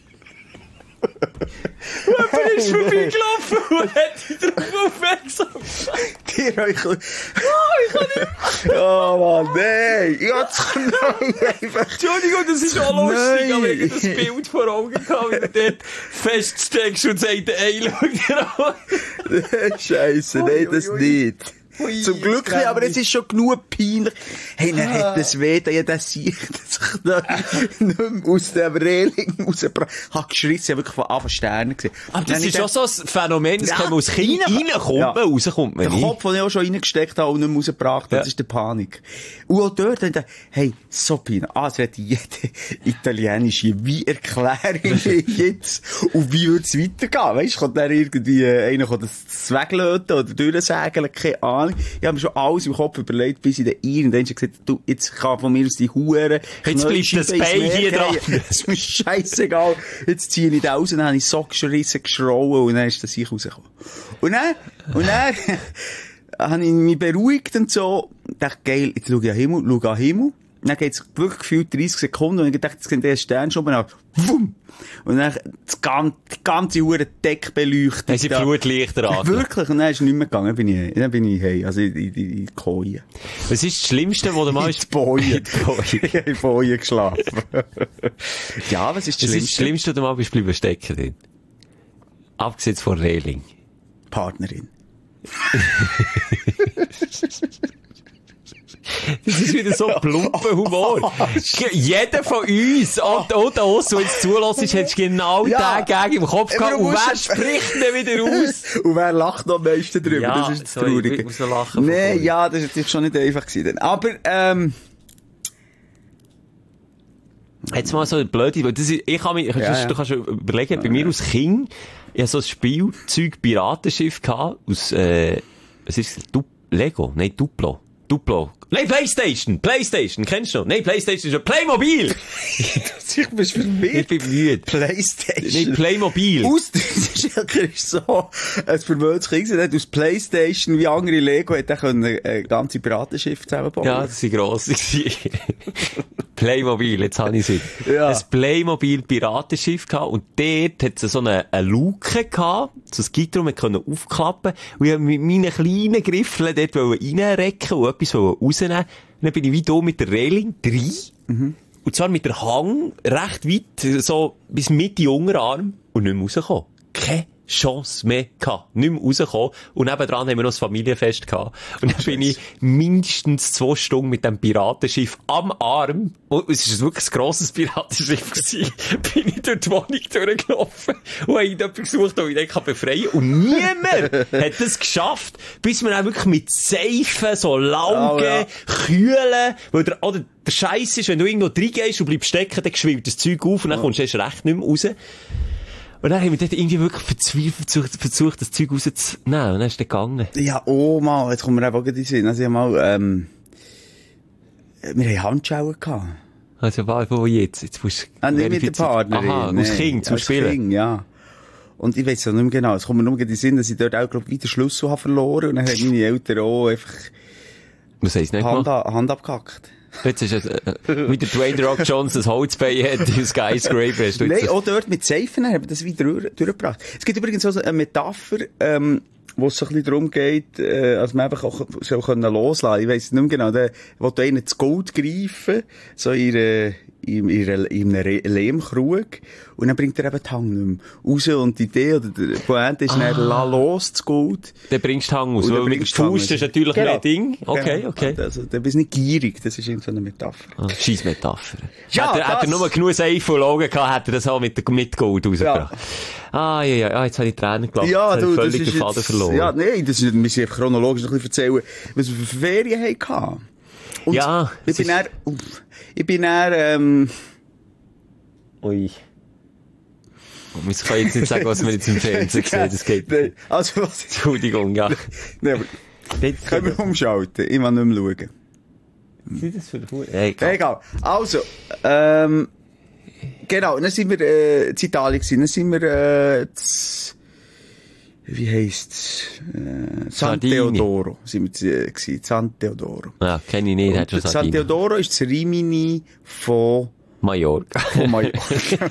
Und jemand ist vorbeigelaufen und hat dich darauf aufmerksam gemacht. Dir euch... Oh, ich kann nicht... Oh Mann, nein! Ich hab's einfach... Entschuldigung, das ist auch lustig, aber ich hab das Bild vor Augen gehabt, wie du dort feststeckst und sagst, ey, schau dir an. Scheisse, nein, das nicht. Ui, zum Glück nicht, aber es ist schon genug peinlich. Hey, dann hat das weh, da ja das Sicht, dass ich da nicht mehr aus dem Reling rausgebracht habe. Ich habe geschrien, ich habe wirklich von Anfang Sternen gesehen. Aber das ist schon so ein Phänomen, das ja, kann man aus Kind reinkommt, ja. man rauskommt man der nicht. Der Kopf, den ich auch schon reingesteckt habe und nicht mehr rausgebracht habe, ja. Das ist die Panik. Und auch dort, dann, hey, so peinlich. Ah, es redet jede italienische, wie erkläre ich jetzt und wie würde es weitergehen? Weißt du, kommt dann irgendwie einer das weglöten oder durchsägeln, keine Ahnung. Ich habe mir schon alles im Kopf überlegt, bis ich dann irgendwann gesagt habe, du, jetzt kann von mir aus die Huren. Jetzt bleibt das Bein hier dran. Das ist mir scheissegal. Jetzt ziehe ich da raus und dann habe ich so geschrissen, geschrauen und dann ist das ich rausgekommen. Und dann, und dann, habe ich mich beruhigt und so, dachte, geil, jetzt schau ich an den Himmel, schau an den Himmel. Dann geht's wirklich gefühlt dreißig Sekunden und ich dachte, jetzt kommt der Stern schon mal auf. Wumm! Und dann das ganze, die ganze Uhr Deck beleuchtet. Haben sie Flutlichter an? Wirklich. Und dann ist es nicht mehr gegangen. Dann bin ich, dann bin ich hey, also in die, die Koje. Was ist das Schlimmste, was du mal hast? In die Boje. In die Boje geschlafen. Ja, was ist das Schlimmste? Was ist das Schlimmste, was du mal bist bleiben stecken drin? Abgesehen von Reling. Partnerin. Das ist wieder so plumper Humor. Jeder von uns, und auch da so jetzt zulässt, hat genau ja. den Gag im Kopf gehabt. Und wer spricht denn wieder aus? Und wer lacht noch am meisten drüber? Ja, das ist das sorry, Traurige. Ich muss noch lachen. Nee, ja, das ist natürlich schon nicht einfach gewesen. Aber, ähm... Jetzt mal so ein blödes, weil das ist, ich kann mich, ja, ja. du kannst überlegen, bei ja, mir ja. als Kind, ich hatte so ein Spielzeug-Piratenschiff gehabt, aus, äh, was ist das? Du- Lego? Nein, Duplo. Duplo. Nein, Playstation! Playstation, kennst du noch? Nein, Playstation ist ja Playmobil! Ich bin verwirrt. Ich bin müde. Playstation. Nein, Playmobil. Aus, Schelker ist so ein verwöhntes Kind gewesen, hat aus Playstation wie andere Lego hat er können ein ganzes Piratenschiff zusammenbauen. Ja, das war gross. Playmobil, jetzt habe ich es wieder. Ja. Ein Playmobil-Piratenschiff gehabt und dort hat es so eine, eine Luke gehabt, so ein Gitter, man konnte aufklappen und ich wollte mit meinen kleinen Griffeln dort reinrecken und etwas rausnehmen. Und dann bin ich wie hier mit der Reling rein. Mhm. Und zwar mit der Hang recht weit, so bis Mitte Unterarm und nicht mehr rausgekommen. Keine Chance mehr gehabt. Nicht mehr rausgekommen. Und nebendran haben wir noch ein Familienfest gehabt. Und dann bin ich mindestens zwei Stunden mit dem Piratenschiff am Arm, und es war wirklich ein grosses Piratenschiff gewesen, bin ich durch die Wohnung durchgelaufen und habe jemanden gesucht, den ich dann befreien kann. Und niemand hat das geschafft, bis wir dann wirklich mit Seifen, so Laugen, Oh, ja. Kühlen, weil der, oder der Scheiß ist, wenn du irgendwo reingehst und bleibst stecken, dann schwillt das Zeug auf und dann kommst du erst recht nicht mehr raus. Und dann haben wir dort irgendwie wirklich verzweifelt versucht, versucht das Zeug rauszunehmen. Und dann ist der gegangen. Ja, oh mal, jetzt kommen wir einfach in den Sinn. Also ich hab mal, ähm, wir haben Handschuhe gehabt. Also, wo jetzt? Jetzt musst du... Ah, nicht mit der Partnerin. Aha, nee. aus Kind zum Als Spielen. Kind, ja. Und ich weiss ja nicht mehr genau. Es kommt mir nur in den Sinn, dass ich dort auch, glaub ich, wieder Schlüssel habe verloren. Und dann haben meine Eltern auch einfach Was heisst nicht Hand, gemacht? Hand abgehackt. Jetzt ist es, äh, wie der Dwayne The Rock Johnson das Holzbein hat, die Skyscraper hast du Nein, jetzt... auch dort mit Seifen haben wir das wieder durch, durchgebracht. Es gibt übrigens auch so eine Metapher, ähm, wo es so ein bisschen darum geht, äh, als man einfach auch so können loslassen. Ich weiss nicht mehr genau, der will da einen das Gold greifen, so in ihre, in, in, in einem Lehmkrug, und dann bringt er eben die Hang nicht mehr raus, und die Idee oder der Pointe ist Ah. dann, lass los, das Gold. Dann bringst du die Hang aus, Und dann weil mit dem bringst du die Hang Fuß aus. ist natürlich Genau. mehr Ding. Okay, Genau. okay. Also, du bist nicht gierig, das ist irgendwie so eine Metapher. Ah, Scheiss Metapher. Ja, Hätte er, hätte er das- nur genug Seife und Augen gehabt, hätte er das auch mit, mit Gold rausgebracht. Ah, ja, ja, ah, jetzt habe ich Tränen gelacht. Ja, Jetzt habe du, ich das völlig ist den Faden jetzt, verloren. ja, nein, das ist, wir müssen einfach chronologisch noch ein bisschen erzählen, was wir für Ferien hatten. Und Ja, ich es bin ist- dann, uff, ich bin dann, ähm, Ui. Wir können jetzt nicht sagen, was wir jetzt im Fernsehen sehen, das geht Nein, nicht. also, was, Entschuldigung, ja. nein, aber, Jetzt können wir umschalten? Ich will nicht mehr schauen. Was ist das für ein Hu- Hey, komm. Egal. Also, ähm, genau, dann sind wir, äh, in Italien gewesen, dann sind wir, äh, z, wie heisst's, äh, San Sardinien. Teodoro, sind wir, äh, gewesen, San Teodoro. Ja, kenne ich nicht, hat schon Und San Sardinien. Teodoro ist das Rimini von, Mallorca. von Mallorca.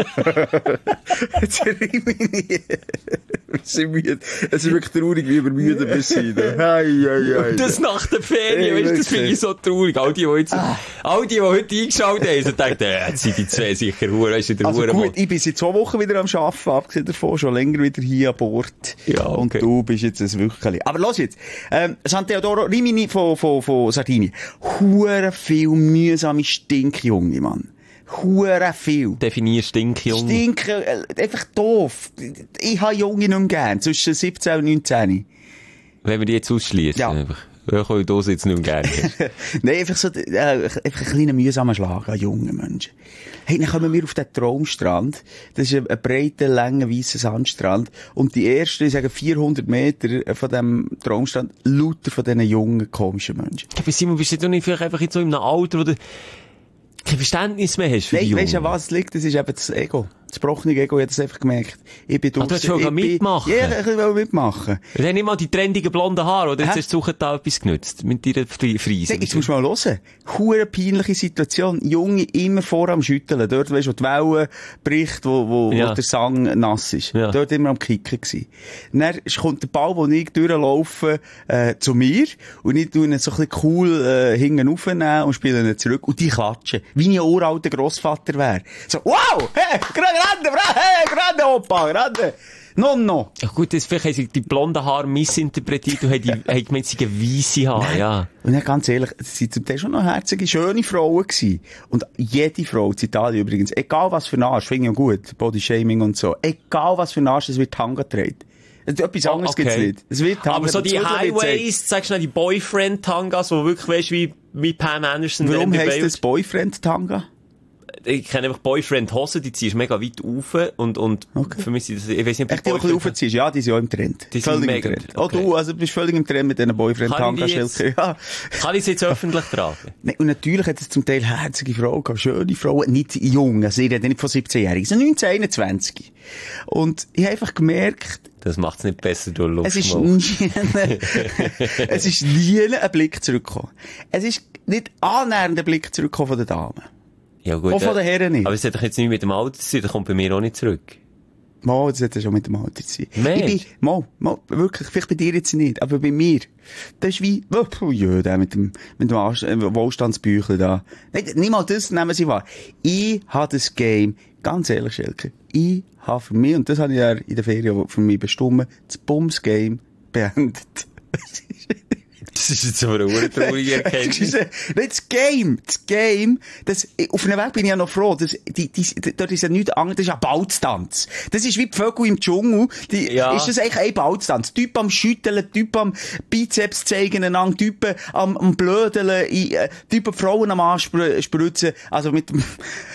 Das Rimini. Wir sind müde. Es ist wirklich traurig, wie wir müde sind. Hei, hei, hei. Das nach der Ferien, Ey, weißt du, das finde wirklich. ich so traurig. All die, die jetzt, all die, die heute eingeschaltet haben, so denken, äh, jetzt sind die zwei sicher Hure, weißt du, der Also Hure gut, ich bin seit zwei Wochen wieder am Arbeiten, abgesehen davon, schon länger wieder hier an Bord. Ja, okay. Und du bist jetzt ein Wöcheli. Aber los jetzt. Ähm, San Teodoro, Rimini von, von, von Sardinien. Hure viel mühsame Stinkjunge, Mann. Hure viel. Definier Stinkjunge. Stinken, äh, einfach doof. Ich habe Junge nicht mehr gern, zwischen siebzehn und neunzehn. Wenn wir die jetzt ausschließen, Ja. einfach. Ja, kann ich das jetzt nicht mehr gerne. Nein, einfach so, äh, einfach ein kleiner mühsamer Schlag an jungen Menschen. Hey, dann kommen wir auf den Traumstrand. Das ist ein, ein breiter, langer, weisser Sandstrand. Und die ersten, ich sage, vierhundert Meter von dem Traumstrand, lauter von diesen jungen, komischen Menschen. Aber Simon, bist du doch nicht vielleicht einfach jetzt so in einem Alter, wo du kein Verständnis mehr hast für die Nein, Jungen? weisst du, an was es liegt? Das ist eben das Ego. Das gebrochene Ego, ich habe das einfach gemerkt. Ich bin Ah, du hast schon ich bin- mitmachen? Ja, ich will mitmachen. Wir haben nicht mal die trendigen blonden Haare, oder? Jetzt Hä? hast du suchen da etwas genützt. Mit deiner Fri- Frise. Nein, jetzt musst du mal hören. Hure peinliche Situation. Junge immer vor am Schütteln. Dort, weisst du, wo die Welle bricht, wo, wo, Ja. wo der Sang nass ist. Ja. Dort immer am Kicken gsi. Dann kommt der Ball, wo ich durchlaufe, äh, zu mir. Und ich tue ihn so ein bisschen cool, äh, hinten raufnehmen und spiele ihn zurück. Und die klatschen. Wie ein uralter Grossvater wäre. So, wow! Hey, grande, bra, hey, grande Opa, grande! Nonno! Ja gut, das, vielleicht haben sie die blonden Haare missinterpretiert und haben, die, haben gemeint, sie seien weisse Haare, ja. Und dann ganz ehrlich, es sind zum Teil schon noch herzige, schöne Frauen gewesen. Und jede Frau, in Italien übrigens, egal was für ein Arsch, finde ich ja gut, Bodyshaming und so, egal was für ein Arsch, es wird Tanga getragen. Etwas anderes Okay. gibt's nicht. Es wird Tanga, Aber so die das Zudel wird Highways, sagst du noch, die Boyfriend-Tangas, wo wirklich, weißt, wie, wie Pam Anderson gezeigt. Warum während der heisst Welt- das Boyfriend-Tanga? ich kenne einfach Boyfriend-Hosen, die ziehst mega weit rauf und, und Okay. für mich sind das, ich weiss nicht, ob Echt, die, die ein bisschen raufziehst, ja, die sind auch im Trend. Die sind völlig mega im im Trend. Trend, okay. Oh, du, also, du bist völlig im Trend mit diesen Boyfriend-Tanga, Kann ich die jetzt- Schelke, ja. Kann ich es jetzt öffentlich tragen? Nee, und natürlich hat es zum Teil herzige Frauen gehabt, schöne Frauen, nicht jung, also ich rede nicht von siebzehnjährigen, sondern neunzehn, einundzwanzig. Und ich habe einfach gemerkt, Das macht's nicht besser, du Lust. es ist nie, es ist nie ein Blick zurückgekommen. Es ist nicht annähernd ein Blick zurückgekommen von den Damen. Ja, gut. Auch von äh, den Herren nicht. Aber es hat doch jetzt nicht mit dem Alter zu tun, das kommt bei mir auch nicht zurück. Mal, das hat ja schon mit dem Alter zu tun. Mensch. Ich bin, mal, mal, wirklich, vielleicht bei dir jetzt nicht, aber bei mir. Das ist wie, oh, oh ja, der mit dem, mit dem Arsch- äh, Wohlstandsbüchlein da. Nein, nicht mal das nehmen sie wahr. Ich habe das Game, ganz ehrlich, Schelke, ich habe für mich, und das habe ich ja in der Ferien für mich bestimmt, das Bums-Game beendet. Das ist jetzt aber eine traurige Erkenntnis. Nein, das Game, das Game, das, auf einem Weg bin ich ja noch froh, das, die, die, dort ist ja nichts anderes, das ist ja Balztanz. Das ist wie die Vögel im Dschungel, die, Ja. ist das eigentlich ein Balztanz. Typ am Schütteln, Typ am Bizeps zeigen einander, Typ am, am Blödeln, i- äh, Typ am Frauen am Anspr- spritzen, also mit dem,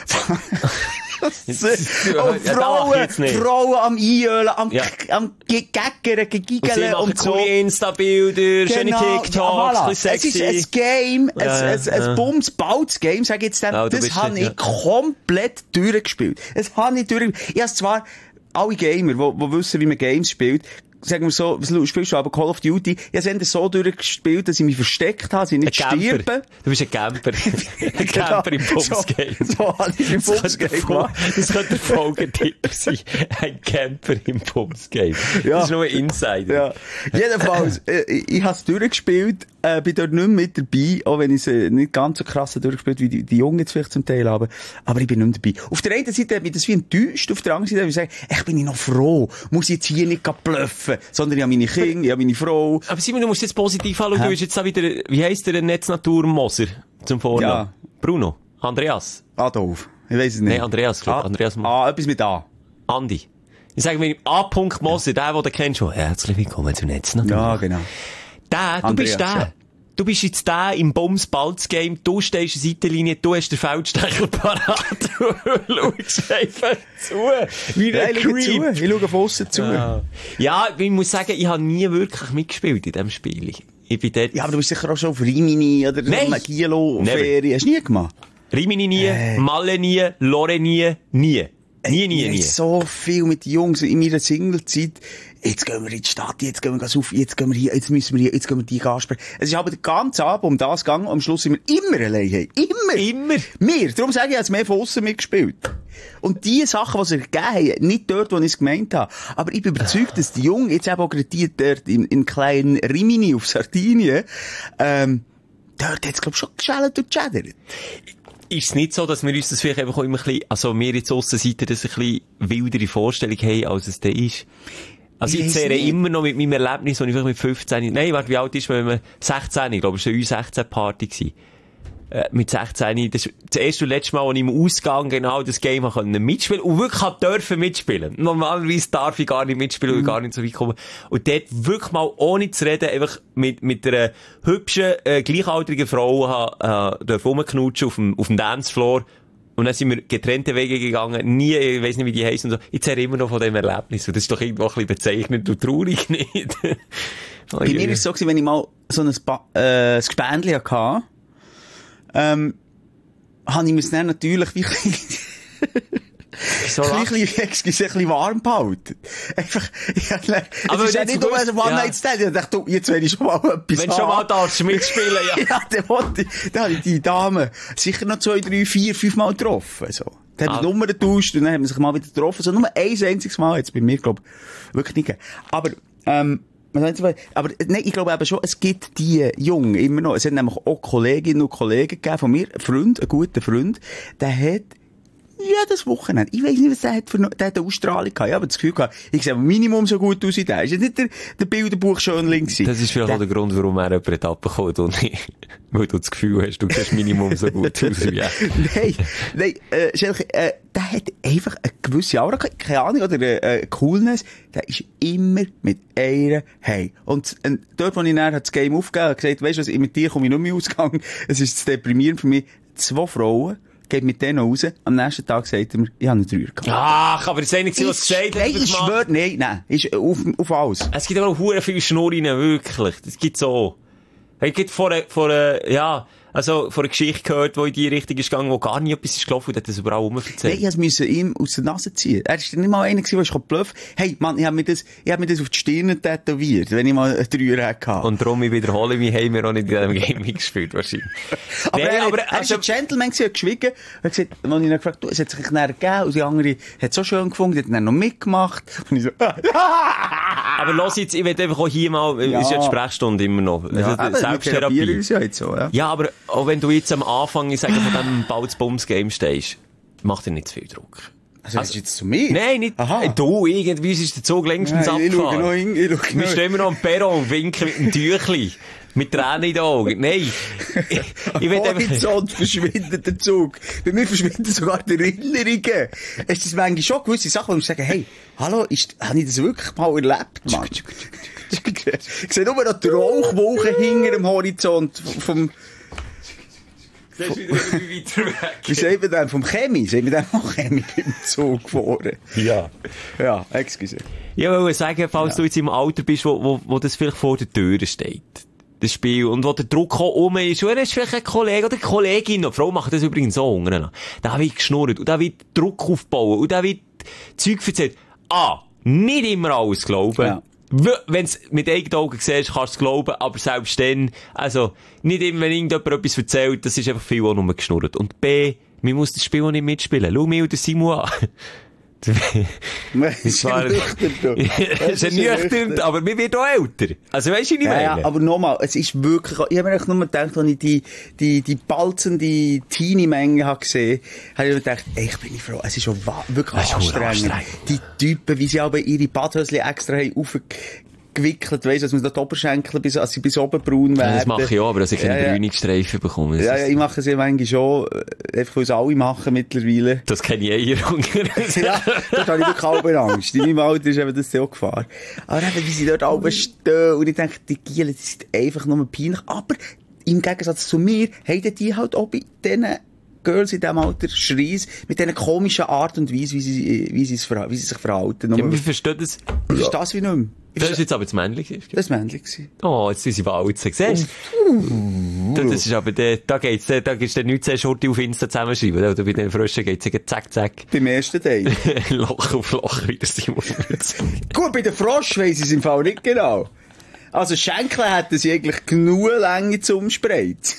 Jetzt- und ja, da mach ich Frauen, jetzt nicht. Frauen am Einölen, am, Ja. am Geggern, Und sie Gegiggeln machen und so. coole Insta-Bilder, schöne TikToks, ja, voilà. bisschen Es ist sexy. ein Game, ein, Ja, ein, ein ja. Bums-Bautz-Game, sag ich jetzt dem, Ja, du das bist habe ja- ich komplett durchgespielt. Das habe ich durchgespielt. Ich habe zwar alle Gamer, die, die wissen, wie man Games spielt, sagen wir so, was spielst du aber Call of Duty? Ich habe es so durchgespielt, dass ich mich versteckt habe, dass ich nicht Ein Camper. sterbe. Du bist ein Camper. Ein Camper im Bums-Game. So, so habe ich im Das könnte Bums-Game der Fol- gemacht. Das könnte der Folgetitel sein. Ein Camper im Bums-Game. Ja. Das ist nur ein Insider. Ja. Jedenfalls, äh, ich, ich habe es durchgespielt, äh, bin dort nicht mehr mit dabei, auch wenn ich es äh, nicht ganz so krass durchgespielt wie die, die Jungen jetzt vielleicht zum Teil haben, aber ich bin nicht mehr dabei. Auf der einen Seite hat mich das wie enttäuscht, auf der anderen Seite habe ich gesagt, echt bin ich noch froh, muss ich jetzt hier nicht bluffen, sondern ich habe meine Kinder, ich habe meine Frau. Aber Simon, du musst jetzt positiv anschauen. Du bist jetzt auch wieder, wie heisst der Netznatur-Moser zum Vornamen? Ja. Bruno? Andreas? Adolf. Ich weiss es nicht. Nein, Andreas, glaub, Ah, Andreas Mo- Ah, etwas mit A. Andi. Ich sage mir, A. Moser, der, den du kennst, schon. Herzlich willkommen zum Netznatur. Ja, genau. Der, du Andreas, bist der. ja. Du bist jetzt der im Bums-Balz-Game, du stehst in der Seitenlinie, du hast den Feldstecher parat, du schaust einfach zu, wie Ja, ein ich schaue zu. Creep. Ich schaue von aussen zu. Ja. Ja, ich muss sagen, ich habe nie wirklich mitgespielt in diesem Spiel. Ich bin dort... Ja, aber du bist sicher auch schon auf Rimini oder Nein. Magilo-Ferien. Hast du nie gemacht? Rimini nie, Äh. Malle nie, Lore nie, nie. Nie, nie, Ich nie. habe so viel mit den Jungs in meiner Singlezeit. Jetzt gehen wir in die Stadt, jetzt gehen wir gas auf, jetzt gehen wir hier, jetzt müssen wir hier, jetzt gehen wir die ansprechen. Es ist aber den ganzen Abend um das gegangen, am Schluss sind wir immer allein heim. Immer! Immer. Wir! Darum sage ich, ich habe es mehr von aussen mitgespielt. Und die Sachen, die sie gegeben haben, nicht dort, wo ich es gemeint habe. Aber ich bin überzeugt, dass die Jungen, jetzt eben auch gerade die dort in, in kleinen Rimini auf Sardinien, ähm, dort hat es, glaub ich, schon geschält und geschädert. Ist es nicht so, dass wir uns das vielleicht einfach auch immer ein bisschen, also wir jetzt Aussenseiter, das ein bisschen wildere Vorstellung haben, als es da ist? Also Ich ich weiss zehre nicht. immer noch mit meinem Erlebnis, als ich vielleicht mit fünfzehn, nein, warte, wie alt ist man, wenn man sechzehn, ich glaube, es war eine U sechzehn Party gewesen. Äh, mit sechzehn, das ist das erste und letzte Mal, als ich im Ausgang genau das Game habe können mitspielen und wirklich habe dürfen mitspielen. Normalerweise darf ich gar nicht mitspielen, weil ich gar nicht so weit komme. Und dort wirklich mal, ohne zu reden, einfach mit, mit einer hübschen, äh, gleichaltrigen Frau habe, äh, dürfen rumknutschen auf dem, auf dem Dancefloor. Und dann sind wir getrennte Wege gegangen. Nie, ich weiss nicht, wie die heissen und so. Ich zehre immer noch von dem Erlebnis. Und das ist doch irgendwo ein bisschen bezeichnend und traurig, nicht? Oh, Bei mir war es so gewesen, wenn ich mal so ein, ba äh, ein Gespendli hatte, ähm, habe ich mir es dann natürlich wie so ein lang. bisschen, excuse, ein bisschen warm behalten. Einfach, ja, Aber es ist ja wenn nicht du nur ein gewusst- One-Night-Stand. Ich dachte, du, jetzt will ich schon mal etwas Wenn du schon mal haben. darfst mitspielen, ja. Ja, dann wollte ich, dann habe ich die Dame sicher noch zwei, drei, vier, fünf Mal getroffen, so. Dann haben Ah. die Nummern getauscht und dann haben wir sich mal wieder getroffen. So, nur ein einziges Mal jetzt bei mir, glaube ich, wirklich nicht gegeben. Aber, ähm, was soll ich sagen? Aber, nein, ich glaube eben schon, es gibt die Jungen immer noch. Es hat nämlich auch Kolleginnen und Kollegen gegeben von mir, ein Freund, ein guter Freund, der hat jedes Wochenende, ich weiss nicht, was der hat für, der hat eine Ausstrahlung gehabt. Ich habe das Gefühl gehabt, ich sehe Minimum so gut aus wie der. Ist jetzt nicht der, der Bilderbuch-Schönling gewesen. Das ist vielleicht auch der Grund, warum er jemanden abbekommt und nicht, weil du das Gefühl hast, du siehst Minimum so gut aus wie er. Nein, nein, äh, Schelke, äh, der hat einfach eine gewisse Aura, keine Ahnung, oder äh, äh, Coolness. Der ist immer mit einer hey. Und äh, dort, wo ich dann das Game aufgegeben habe, gesagt, weisst du was, mit dir komme ich nicht mehr ausgegangen. Es ist zu deprimierend für mich. Zwei Frauen, geht mit denen raus, am nächsten Tag sagt er mir, ich habe einen Dreier gehabt. Ach, aber das ist nicht, was du gesagt hast. Nein, ich schwöre, nein, nein, ist auf, auf alles. Es gibt aber auch hure viele Schnurrinnen, wirklich. Das gibt's so. Ich habe vor, vor, ja, also, vor einer Geschichte gehört, die in die Richtung ist gegangen, wo gar nie etwas ist gelaufen und hat das überall rumverzählt. Nein, ich musste ihm aus der Nase ziehen. Er ist nicht mal einer gewesen, der ich bluffen konnte. Hey, Mann, ich hab mir das, ich hab mir das auf die Stirn tätowiert, wenn ich mal einen Dreier hatte. Und darum, ich wiederhole mich, haben wir auch nicht in diesem Gaming gespielt, wahrscheinlich. aber, nee, er, aber, er also, ist ein Gentleman gewesen, hat geschwiegen, und hat gesagt, als ich ihn gefragt, du, es hat sich nachher gegeben, und die andere hat es so schön gefunden, hat dann noch mitgemacht, und ich so, aber lass jetzt, ich will einfach auch hier mal, ja. Ist ja die Sprechstunde immer noch. Ja, also, Selbsttherapie. Ist ja, jetzt so, ja. Ja, aber auch wenn du jetzt am Anfang, ich sage, von diesem Balz-Bums-Game stehst, mach dir nicht zu viel Druck. Also, also jetzt zu mir? Nein, nicht. Aha. Du, irgendwie ist der Zug längstens Nein, ich schaue abgefahren. noch hin, ich schaue Wir stehen immer noch am Perron und winken mit dem Tüchli. Mit Tränen in den Augen. Nein. Ich, ich will Am Horizont einfach... verschwindet der Zug. Bei mir verschwinden sogar die Erinnerungen. Es ist manchmal schon gewisse Sachen, wo ich sage, hey, hallo, ist, habe ich das wirklich mal erlebt, Mann? Ich sehe nur noch die Rauchwolken hinter dem Horizont vom... Das ist wieder weiter weg. Wie sagt man denn? Vom Chemie? Sagt man denn auch Chemie beim Zug gefahren? Ja. Ja, excuse. Ich wollte sagen, falls ja. du jetzt im Alter bist, wo, wo, wo das vielleicht vor der Tür steht. Das Spiel. Und wo der Druck auch um ist. Und er ist vielleicht ein Kollege oder eine Kollegin. Die Frau macht das übrigens so unten. Da wird geschnurrt. Und da wird Druck aufbauen. Und da wird Zeug erzählt. Ah, nicht immer alles glauben. Ja. Wenn du mit eigenen Augen siehst, kannst du es glauben, aber selbst dann, also, nicht immer, wenn irgendjemand etwas erzählt, das ist einfach viel auch nur geschnurrt. Und B, man muss das Spiel auch nicht mitspielen. Schau mich oder Simon an. Das ist ja nüchtern, Es ist nüchtern, aber mir wird auch älter. Also weisst du, was ich meine? Ja, ja, aber nochmal, es ist wirklich, ich habe mir echt nur gedacht, als ich die, die, die balzende Teenie-Menge habe gesehen, habe ich mir gedacht, ey, ich bin nicht froh, es ist schon wirklich anstrengend. anstrengend. Die Typen, wie sie aber ihre Badhösli extra haben aufgewickelt, weisst du, dass man da die Oberschenkel, bis, als sie bis oben braun werden. Ja, das mache ich auch, aber dass ich keine ja, Bräunungsstreifen bekomme. Ja, ja, ich mache es ja manchmal schon, einfach weil es alle machen mittlerweile. Das kenne ich eher. Ja, dort habe ich wirklich halbe Angst. In meinem Alter ist eben das so Gefahr. Aber eben, wie sie dort alle stehen, und ich denke, die Gielen, die sind einfach nur peinlich. Aber im Gegensatz zu mir, haben die halt auch bei diesen Girls in diesem Alter Schreis, mit dieser komischen Art und Weise, wie sie, wie sie, wie sie sich verhalten. Ja, wie versteht das? Ich verstehe das wie nicht mehr. Das ist jetzt aber das Männliche. Das war männlich. Oh, jetzt sind sie walzen. Siehst du? Das ist aber der, da geht's, da gibt's dann neunzehn Schurte auf Insta zusammenschreiben, oder bei den Fröschen geht's zack, zack. Beim ersten Teil. Loch auf Loch, wie der Simon. Gut, bei den Frosch weiss ich es im Fall nicht genau. Also Schenkel hätten sie eigentlich genug Länge zum Spreit.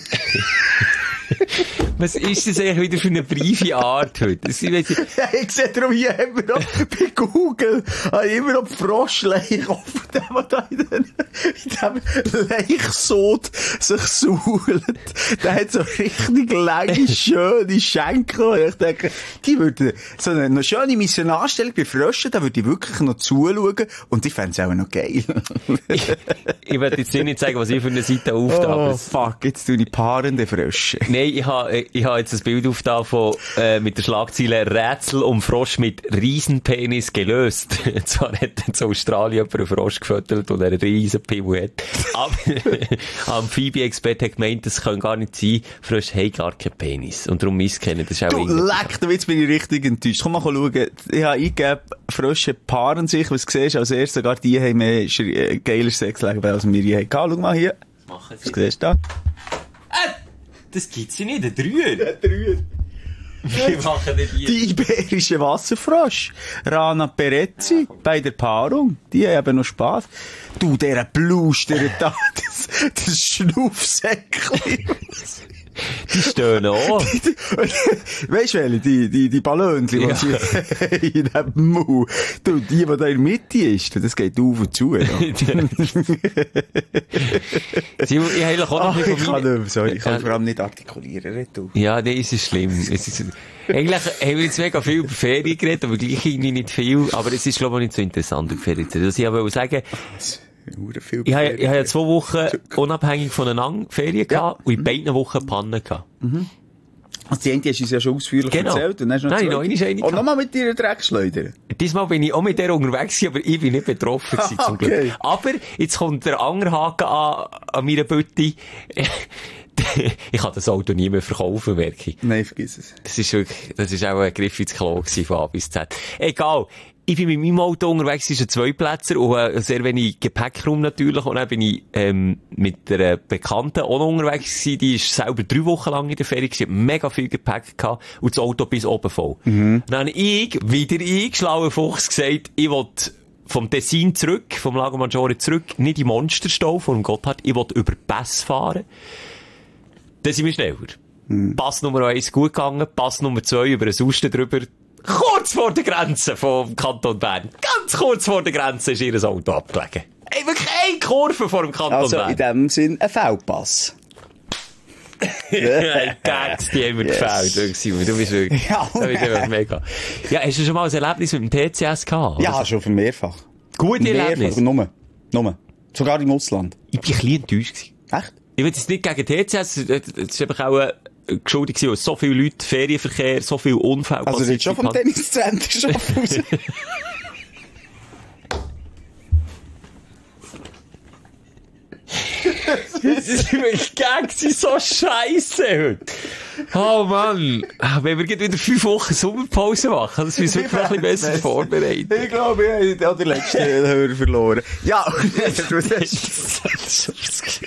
Was ist das eigentlich wieder für eine briefe Art heute? Ich, ja, ich sehe darum, hier haben wir noch bei Google immer noch Froschleich offen, der da in dem Leichsod sich suhlt. Der hat so richtig lange, schöne Schenkel. Ich denke, die würden so eine, eine schöne Missionarstellung bei Fröschen, da würde ich wirklich noch zuschauen und ich fände es auch noch geil. ich ich werde jetzt nicht sagen, was ich für eine Seite auftabe. Oh, fuck, jetzt tue ich paarende Frösche. Nein, ich habe ich habe jetzt ein Bild aufgetan von, äh, mit der Schlagzeile Rätsel um Frosch mit Riesenpenis gelöst. Zwar hat in Australien jemand einen Frosch gefüttert und einen Riesenpimmel hat. Aber Amphibie-Experte hat gemeint, das kann gar nicht sein. Frösche haben gar keinen Penis. Und darum misskennen. Das ist auch du, leck, jetzt bin ich richtig enttäuscht. Komm mal schauen. Ich habe eingegeben, Frösche paaren sich. Was du siehst, als erstes, sogar die haben mehr äh, geiler Sexleben als wir je hatten. Schau mal hier. Machen sie. Was siehst du da? Äh, das gibt's ja nicht, ein Dreier. Ein Dreier. Wie machen denn die? Die iberische Wasserfrosch. Rana Perezzi, bei der Paarung. Die haben eben noch Spass. Du, der Bluster da, das, das Schnuffsäckchen. Die stöhnen auch. Weißt du, welche? Die, die, die Ballonchen, die ja. sie in dem Mund. Du, die, die da in der Mitte ist, das geht auf und zu. Ja. Sie, ich eigentlich auch noch Ach, ich von kann nicht, sorry, ich kann ja. vor allem nicht artikulieren. Du. Ja, nee, es ist schlimm. Es ist, eigentlich haben wir jetzt mega viel über Ferien geredet, aber gleich irgendwie nicht viel. Aber es ist, glaube ich, nicht so interessant, über Ferien zu reden. Also ich wollte sagen, ich habe, ich habe ja zwei Wochen unabhängig voneinander Ferien ja. gehabt und in beiden Wochen Pannen gehabt. Mhm. Also die eine hast du uns ja schon ausführlich genau. erzählt. Und dann hast du noch Nein, noch eine ist eine. Und nochmal mit dir Dreckschleudern. Diesmal bin ich auch mit der unterwegs gewesen, aber ich bin nicht betroffen gewesen, zum Glück. Okay. Aber jetzt kommt der andere Haken an, an meiner Bütte. ich kann das Auto nie mehr verkaufen, merke ich. Nein, vergiss es. Das ist wirklich, das ist auch ein Griff ins Klo gewesen, von A bis Z. Egal. Ich bin mit meinem Auto unterwegs, es ist ein Zweiplätzer und äh, sehr wenig Gepäckraum natürlich. Und dann bin ich ähm, mit einer Bekannten auch noch unterwegs gewesen. Die ist selber drei Wochen lang in der Ferie gewesen, hat mega viel Gepäck gehabt und das Auto bis oben voll. Mhm. Dann habe ich, wieder ich, schlauer Fuchs, gesagt, ich will vom Tessin zurück, vom Lago Maggiore zurück, nicht in Monsterstau vor dem Gotthard, ich will über Pass fahren. Dann sind wir schneller. Mhm. Pass Nummer eins gut gegangen, Pass Nummer zwei über den Susten drüber. Kurz vor der Grenze vom Kanton Bern. Ganz kurz vor der Grenze ist ihr Auto abgelegen. Ey, wirklich eine Kurve vor dem Kanton also, Bern. Also in dem Sinn ein Feldpass. Gags, die haben mir yes. gefällt. Du bist wirklich, ja, da bist du mega. Ja, hast du schon mal ein Erlebnis mit dem T C S gehabt? Ja, schon für mehrfach. Gute Erlebnis? Nummer. Nummer. Sogar im Ausland. Ich bin ein bisschen enttäuscht gewesen. Echt? Ich will jetzt nicht gegen T C S, es ist einfach auch eine geschuldet gewesen, so viele Leute, Ferienverkehr, so viele Unfälle. Also, du bist schon vom Tenniszentrum schon raus. Das ist wirklich Gags, sie so scheisse heute. Oh Mann. Wenn wir wieder fünf Wochen Sommerpause machen, das müssen wir wirklich ein bisschen besser vorbereiten. Ich glaube, ich habe den letzten Hörer verloren. Ja, du hast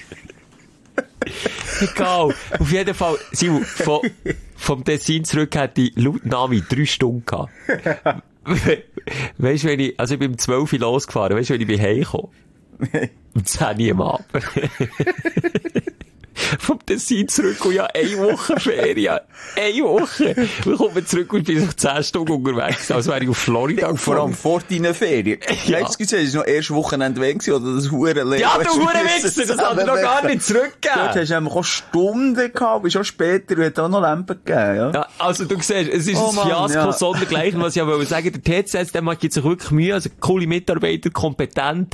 egal. Auf jeden Fall, Simon, von, vom Tessin zurück hätte ich laut Navi drei Stunden gehabt. Weißt du, wenn ich, also ich bin um zwölf Uhr losgefahren, weißt du, wenn ich bin heimgekommen? Um zehn Uhr am Abend. Vom Tessin zurück und ja, eine Woche Ferien. Eine Woche. Und kommen wir zurück und bin noch zehn Stunden unterwegs, als wäre ich auf Florida. Vor allem vor deinen Ferien. Ja. Jetzt gesehen, es war noch erst Wochenende weg oder das Hurenleben. Ja, du Hurenwichser, das hat er noch gar nicht zurückgegeben. Dort hast du nämlich auch Stunden gehabt, bist auch später, und hat auch noch Lampen gegeben, ja. Ja, also du siehst, es ist oh, ein Mann, Fiasko, ja. Sondergleichen, was ich aber sagen, der T C S, der macht sich wirklich Mühe, also coole Mitarbeiter, kompetent.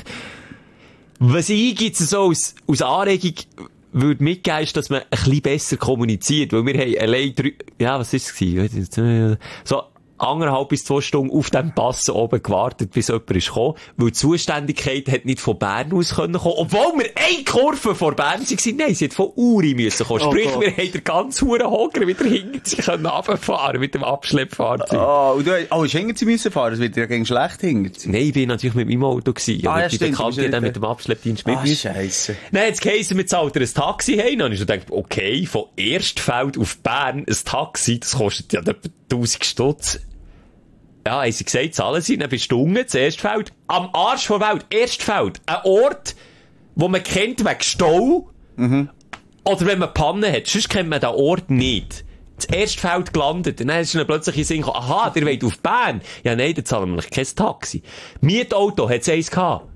Was ich jetzt so aus, aus Anregung würde mitgeben, ist, dass man ein bisschen besser kommuniziert, weil wir haben allein drei, ja, was ist es gewesen? So, anderthalb bis zwei Stunden auf dem Pass oben gewartet, bis jemand ist gekommen, weil die Zuständigkeit hat nicht von Bern aus können kommen, obwohl wir eine Kurve vor Bern waren. Nein, sie hat von Uri müssen kommen. Sprich, oh wir haben den ganzen Huren Hocker wieder hinter sie können runterfahren mit dem Abschleppfahrzeug. Ah, oh, und du, oh, hast hinter sie müssen fahren? Das wird ja gegen schlecht hinter sie. Nein, ich bin natürlich mit meinem Auto gewesen. Ah, ja, die Bekannte hat dann mit dem Abschleppdienst mit mir. Ah, scheisse. Nein, jetzt geheißen, wir zahlen ein Taxi heim. Dann habe ich so gedacht, okay, von Erstfeld auf Bern ein Taxi, das kostet ja etwa tausend Stutz. Ja, haben sie gesagt, zahlen sie, dann bist du unten, das Erstfeld, am Arsch der Welt, Erstfeld, ein Ort, wo man kennt wegen Stau, mhm. oder wenn man Pannen hat, sonst kennt man den Ort nicht. Das Erstfeld gelandet, und dann ist dann plötzlich in den Sinn gekommen, aha, der wollt auf Bern. Ja, nein, dann zahlen wir kein Taxi. Mietauto hat es eins gehabt.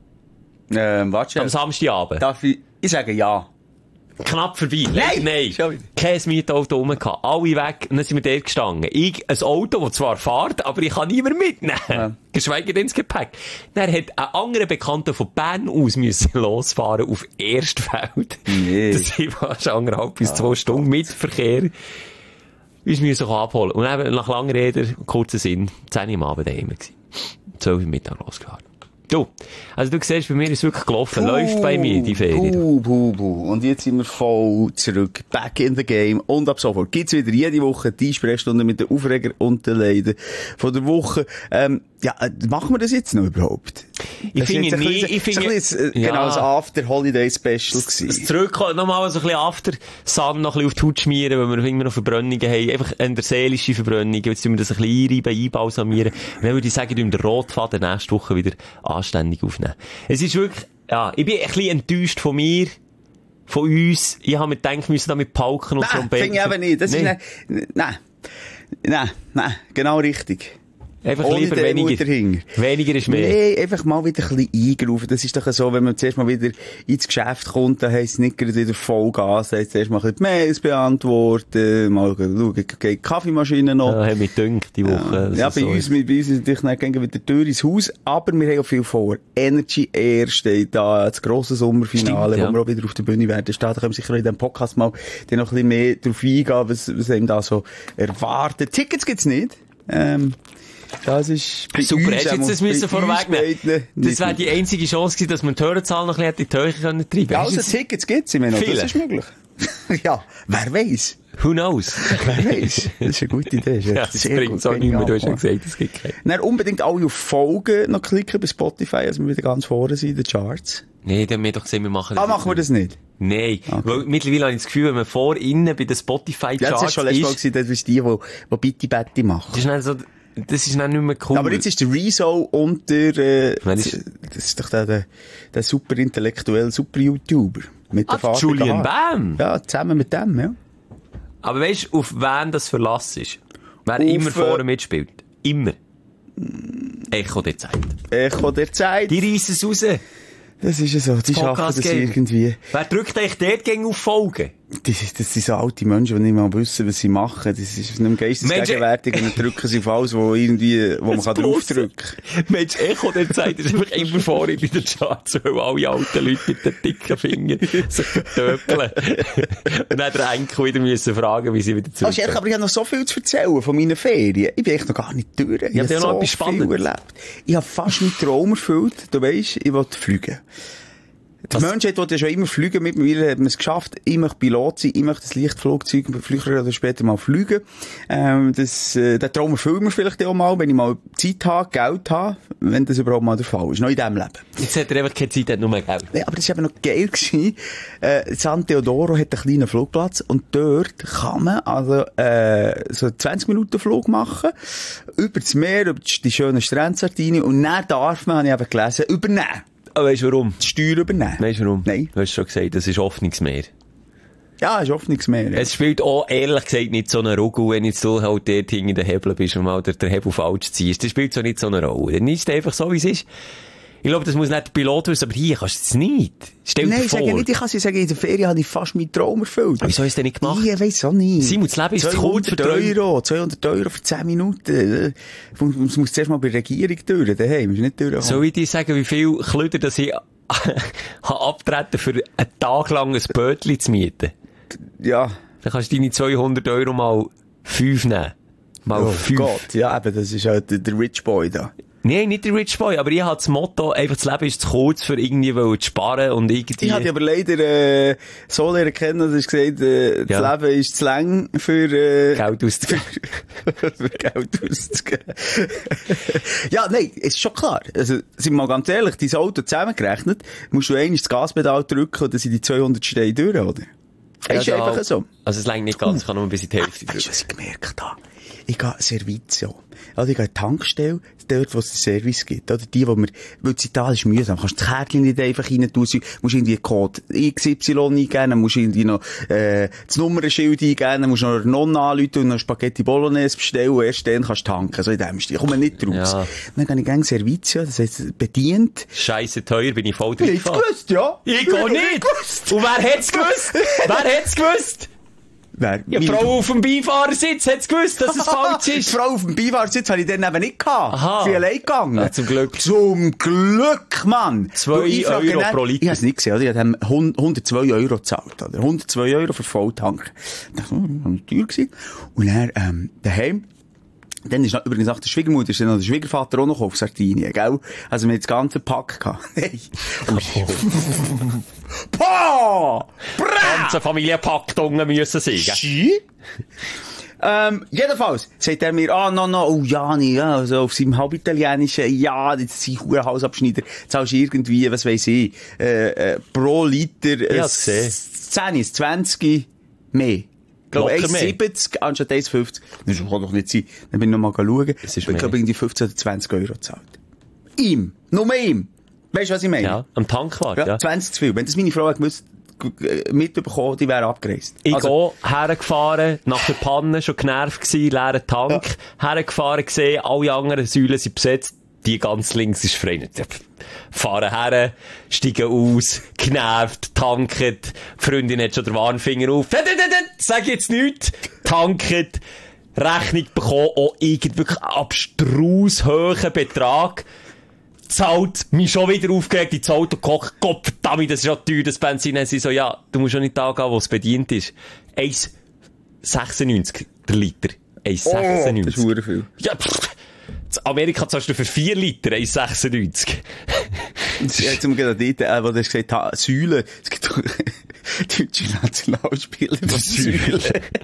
Ähm, warte. Am Samstagabend. Darf ich, ich sage ja. Knapp vorbei. Nein, nein. Kein Mietauto rum gehabt. Alle weg. Und dann sind wir dort gestanden. Ich, ein Auto, das zwar fährt, aber ich kann niemand mitnehmen. Ja. Geschweige denn ins Gepäck. Dann hat ein anderer Bekannter von Bern aus müssen losfahren auf Erstfeld. Nee. Das sind fast anderthalb bis zwei Stunden mit Verkehr. Uns müssen abholen. Und dann, nach langer Rede, kurzer Sinn, zehn Uhr am Abend daheim gewesen. zwölf Uhr Mittag losgefahren. Du, also du siehst, bei mir ist es wirklich gelaufen. Puh, läuft bei mir die Ferien. Puh, puh, puh. Und jetzt sind wir voll zurück. Back in the game. Und ab sofort gibt's wieder jede Woche die Sprechstunde mit den Aufreger und den Leiden von der Woche. Ähm, ja, machen wir das jetzt noch überhaupt? Ich finde nie, ich finde... Das war genau das After-Holiday-Special gewesen. Das Zurückkommen, nochmal so ein bisschen After-Sun noch ein bisschen auf die Haut schmieren, weil wir immer noch Verbrennungen haben. Einfach eine seelische Verbrennung. Jetzt müssen wir das ein bisschen einreiben, einbalsamieren. Und dann würde ich sagen, wir den Rotfaden nächste Woche wieder anständig aufnehmen. Es ist wirklich, ja, ich bin ein bisschen enttäuscht von mir, von uns. Ich habe mir gedacht, wir müssen da mit Pauken und Trompeten... Nein, finde ich eben nicht. Das nee. ist nicht, nein, nein, nein, genau richtig. Einfach ohne lieber weniger. Weniger ist mehr. Nee, einfach mal wieder ein bisschen eingerufen. Das ist doch so, wenn man zuerst mal wieder ins Geschäft kommt, dann heisst es nicht gerade wieder Vollgas, heisst zuerst mal ein bisschen Mails beantworten, mal schauen, geht die Kaffeemaschine noch. Ja, hat mich gedünkt die Woche. Ja, ja bei so uns, bei uns ist natürlich nicht gehen wieder die Tür ins Haus, aber wir haben auch viel vor. Energy Air steht da, das grosse Sommerfinale, stimmt, ja, wo wir auch wieder auf der Bühne werden stehen. Da können wir sicher in diesem Podcast mal noch ein bisschen mehr drauf eingehen, was, was einem da so erwartet. Tickets gibt's nicht. Ähm, Das ist super, hättest du jetzt das müssen vorwegnehmen. Das wäre die einzige Chance gewesen, dass man die Hörerzahl noch ein bisschen in die Höhe treiben können. Ja, also Tickets gibt's, ich meine, das ist möglich. Ja, wer weiss? Who knows? Wer weiss? Das ist eine gute Idee. Das, ja, das bringt so nicht mehr. Du hast ja gesagt, es gibt keinen. Dann unbedingt alle auf Folgen noch klicken bei Spotify, also wir wieder ganz vorne sind in den Charts. Nee, dann haben wir doch gesehen, wir machen das. Ah, machen wir das nicht? Nein. Okay. Weil mittlerweile habe ich das Gefühl, wenn man vor innen bei den Spotify-Charts ja, das ist schon letztes Mal gewesen, das ist die, die, die Bitte Betty machen. Das ist dann so, das ist dann nicht mehr cool. Aber jetzt ist der Rezo und der, äh, das, das ist doch der, der, der super intellektuelle, super YouTuber. Mit ah, der Julian Bam? Ja, zusammen mit dem, ja. Aber weißt du, auf wen das Verlass ist? Wer auf, immer vorne mitspielt? Immer. Echo der Zeit. Echo der Zeit. Die reissen es raus. Das ist ja so, die schaffen das irgendwie. Wer drückt eigentlich dort gegen auf Folgen? Das, das sind so alte Menschen, die nicht mal wissen, was sie machen. Das ist nicht mehr geistesgegenwärtig und dann drücken sie auf alles, wo irgendwie, wo man kann draufdrücken kann. Mensch, Echo der Zeit ist einfach immer vorne in den Charts, weil alle alten Leute mit den dicken Fingern sich vertöpeln. Und dann der Enkel wieder müssen fragen, wie sie wieder zurück. Also, aber ich habe noch so viel zu erzählen von meinen Ferien. Ich bin echt noch gar nicht durch. Ich, ich habe so noch etwas Spannendes erlebt. Ich habe fast meinen Traum erfüllt. Du weisst, ich wollte fliegen. Die also, Menschheit wollte ja schon immer fliegen. Mittlerweile hat man es geschafft. Ich möchte Pilot sein. Ich möchte das Lichtflugzeug früher oder später mal fliegen. Ähm, das, äh, den Traum erfüllen wir vielleicht auch mal, wenn ich mal Zeit habe, Geld habe, wenn das überhaupt mal der Fall ist. Noch in diesem Leben. Jetzt hat er einfach keine Zeit, hat nur mehr Geld. Nee, aber das war eben noch geil gewesen. Äh, San Teodoro hat einen kleinen Flugplatz und dort kann man also, äh, so zwanzig Minuten Flug machen. Über das Meer, über die schönen Strände Sardinien und dann darf man, habe ich eben gelesen, übernehmen. Aber weißt du warum? Die Steuer übernehmen. Weißt du warum? Nein. Du hast schon gesagt, das ist offenes Meer. Ja, ist offenes Meer. Ja. Es spielt auch, ehrlich gesagt, nicht so eine Rolle, wenn jetzt du halt dort hinter den Hebel bist und mal den Hebel falsch ziehst. Das spielt so nicht so eine Rolle. Dann ist es einfach so, wie es ist. Ich glaube, das muss nicht der Pilot wissen, aber hier kannst du es nicht. Stell dir Nein, vor. Nein, ich sage nicht, ich kann sie sagen, in der Ferien habe ich fast meinen Traum erfüllt. Wieso hast du das nicht gemacht? Ich weiss auch nicht. Simon, das Leben ist zu kurz für Euro, zweihundert Euro für zehn Minuten. Das muss zuerst mal bei der Regierung durch, daheim, ist nicht durchgekommen. Soll ich dir sagen, wie viel Klöder, dass ich habe abtreten für einen Tag lang ein Bötchen zu mieten? Ja. Dann kannst du deine zweihundert Euro mal fünf nehmen. Mal oh fünf. Gott, ja, eben, das ist halt der Rich Boy da. Nein, nicht der Rich Boy, aber ich habe das Motto, einfach das Leben ist zu kurz, für irgendwie zu sparen und irgendwie... Ich hatte aber leider, äh, so lernen kennen, dass ich gesagt, äh, das ja. Leben ist zu lang für, äh, Geld auszugeben. für, für Geld auszugeben. Ja, nein, ist schon klar. Also, sind wir mal ganz ehrlich, dein Auto zusammengerechnet, musst du einmal das Gaspedal drücken und dann sind die zweihundert Steine durch, oder? Ja, ist einfach da, so. Also, es reicht nicht ganz, ich kann nur bis in die Hälfte drücken. Weißt du, was ich gemerkt habe? Ich gehe Servizio. Also ich gehe in die Tankstelle, dort, wo es den Service gibt. Oder die, wo man, weil das Italien ist mühsam. Du kannst das Kärtchen nicht einfach rein tun, musst irgendwie den Code X Y eingeben, musst irgendwie noch, äh, das Nummernschild eingeben, musst noch eine Nonna anrufen und noch Spaghetti Bolognese bestellen und erst dann kannst du tanken. So in dem Stil. Ich komme nicht raus. Ja. Dann gehe ich gerne Servizio, das heisst, bedient. Scheisse teuer, bin ich voll drin. Ich gewusst, ja. Ich gar nicht. Und wer hätt's gewusst? Wer hätt's gewusst? Wer? Ja, die Frau auf dem Beifahrersitz hat's gewusst, dass es falsch ist. Die Frau auf dem Beifahrersitz habe ich dann eben nicht gehabt. Aha. Sie allein gegangen. Ja, zum Glück. Zum Glück, Mann. Zwei Euro dann, pro Liter. Ich habe es nicht gesehen, oder? Ich habe hundertzwei Euro gezahlt, oder? hundertzwei Euro für Volltank. Das war teuer gewesen. Und dann, ähm, daheim, dann ist noch, übrigens nach der Schwiegermutter ist dann noch der Schwiegervater auch noch auf Sardinien, gell? Also wir haben das ganze Pack gehabt. Hey. Pah! Ganze Familie packt unten müssen sein, gell? Ähm, jedenfalls sagt er mir, ah, no, no, oh, Jani, ja, also auf seinem halbitalienischen, ja, das ist sein Hurenhausabschneider, zahlst du irgendwie, was weiss ich, äh, äh, pro Liter, ja, äh, zehn, zwanzig mehr. Ich glaube, eins siebzig anstatt eins fünfzig. Das kann doch nicht sein. Dann bin ich noch mal schauen. Ich glaube, irgendwie fünfzehn oder zwanzig Euro gezahlt. Ihm. Nur ihm. Weißt du, was ich meine? Ja, am Tankwart, ja. ja. zwanzig zu viel. Wenn das meine Frau gewusst, mitbekommen, die wäre abgereist. Ich also, gehe hergefahren, nach der Panne, schon genervt gewesen, leeren Tank, ja. hergefahren gesehen, alle anderen Säulen sind besetzt, die ganz links ist frei. Fahren her, steigen aus, genervt, tanken, die Freundin hat schon den Warnfinger auf, sag jetzt nichts, tanken, Rechnung bekommen, auch irgend wirklich abstrus hohen Betrag, zahlt, mich schon wieder aufgeregt, ins Auto gekocht, Gott verdammt, das ist ja teuer, das Benzin. Dann sie so, ja, du musst schon nicht da gehen, wo es bedient ist. eins sechsundneunzig der Liter. eins sechsundneunzig. Oh, das ist verdammt viel. Ja, pff. In Amerika zahlst du für vier Liter eins sechsundneunzig. Jetzt haben wir gerade dort, äh, wo du hast gesagt hast, Säulen. Es gibt, deutsche Nationalspieler der Säule.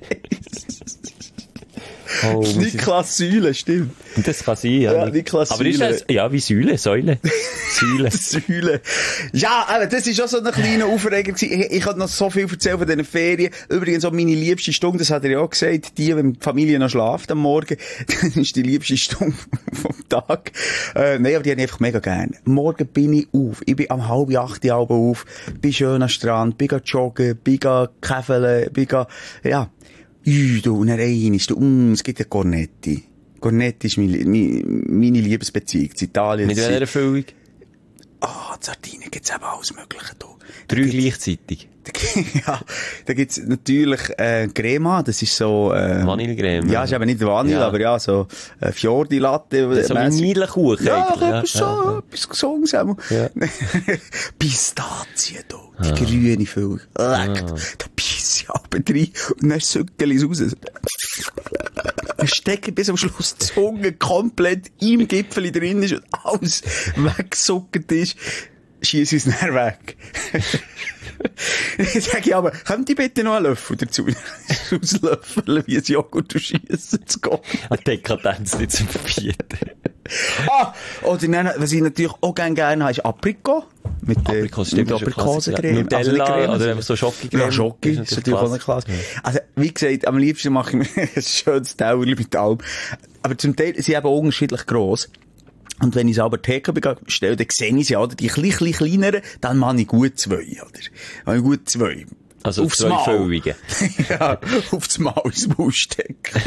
Oh, Niklas Säule, stimmt. Das kann sein, ja. Ja, Niklas Aber ist Säule. das, ja, wie Säule, Säule. Säule. Säule. Ja, aber das ist auch so ein kleiner Aufreger gewesen. Ich, ich habe noch so viel erzählt von diesen Ferien. Übrigens auch meine liebste Stunde, das hat er ja auch gesagt, die, wenn die Familie noch schläft am Morgen, dann ist die liebste Stunde vom Tag. Äh, nein, aber die habe ich einfach mega gern. Morgen bin ich auf. Ich bin am halb acht Uhr auf, bin schön am Strand, bin joggen, bin käfeln, bin ja. Ui, du, und dann einmal, du, mm, es gibt ja Cornetti. Cornetti ist meine, meine, meine Liebesbeziehung zu Italien. Mit welcher Erfüllung? Ah, in Sardinien gibt's eben alles Mögliche, du. Drei gleichzeitig. Ja, da gibt's natürlich, äh, Crema, das ist so, äh, Vanillecreme. Ja, ist eben nicht Vanille, Ja. aber ja, so, äh, Fiordi-Latte. Das ist so wie Vanillekuchen. Ja, eigentlich. etwas so, ja. etwas Gesundes auch. Ja. Pistazien, du. Die grüne Füllung. Leck, da beiss ich aber rein. Und dann sückele ich raus. Dann stecke ich bis am Schluss die Zunge komplett im Gipfel drin ist und alles weggesuckert ist. Schiess ich es dann weg. Dann sage ich aber, könnt ihr bitte noch einen Löffel dazu auslöffeln, wie ein Joghurt und schiessen zu gehen? Eine Dekadenz nicht zu verbieten. Ah! Oder dann, was ich natürlich auch gerne gerne habe, ist Aprikot. Mit, äh, Aprikot, stimmt, mit das ist ein Aprikosencreme. Klassiker. Also nicht Nutella, Creme, oder sondern- einfach so Schokocreme. Ja, Schoki, Das ist ist natürlich auch eine Klasse. Also, wie gesagt, am liebsten mache ich mir ein schönes Tauerli mit allem. Aber zum Teil sind sie eben unterschiedlich gross. Und wenn ich es aber T K B bestelle, dann sehe ich sie, oder? Die klein, klein kleineren, dann mache ich gut zwei, oder? Dann mache ich gut zwei. Also Aufs zwei Mal. Füllungen. Ja, aufs Mal ins Maul stecken.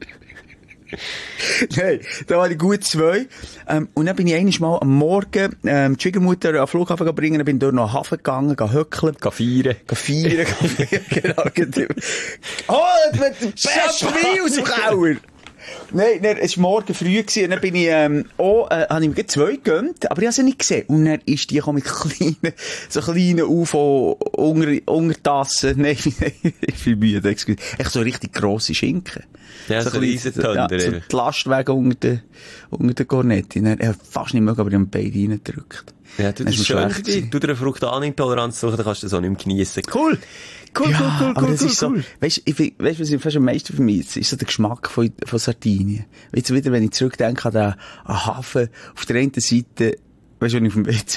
Nein, da war ich gut zwei. Ähm, und dann bin ich eines Mal am Morgen, ähm, die Schwiegermutter an den Flughafen bringen, dann bin ich durch nach den Hafen gegangen, gehen höckeln. Gehen feiern. Gehen feiern, gehen feiern, genau. Oh, das wird der beste Wein aus dem Keller! Nein, nein, es war morgen früh gewesen, und dann bin ich, ähm, auch, äh, habe ich mir gleich zwei gegönnt, aber ich habe sie nicht gesehen. Und dann ist die gekommen mit kleinen, so kleinen U F O, unter, Untertassen, nein, nein, ich bin müde, excuse. Echt so richtig grosse Schinken. Ja, so ein bisschen- Riesentönder, ja, so einfach. die Lastwagen unter den, unter den Cornetti. Dann, ich hab fast nicht mögen, aber ich habe beide reingedrückt. Ja, du, Dann das ist mir schön schlecht für dich. gewesen. Du dir eine Fruktanintoleranz suchen, dann kannst du das auch nicht mehr geniessen. Cool! Cool, Ja, cool, cool, aber cool, das cool, ist so, cool. weisst, ich, find- weisst, was ich fast am meisten vermisse, ist so der Geschmack von, von Sardinien. Jetzt wieder, wenn ich zurückdenke an den, an Hafen, auf der einen Seite, weisst du, wenn ich auf dem W C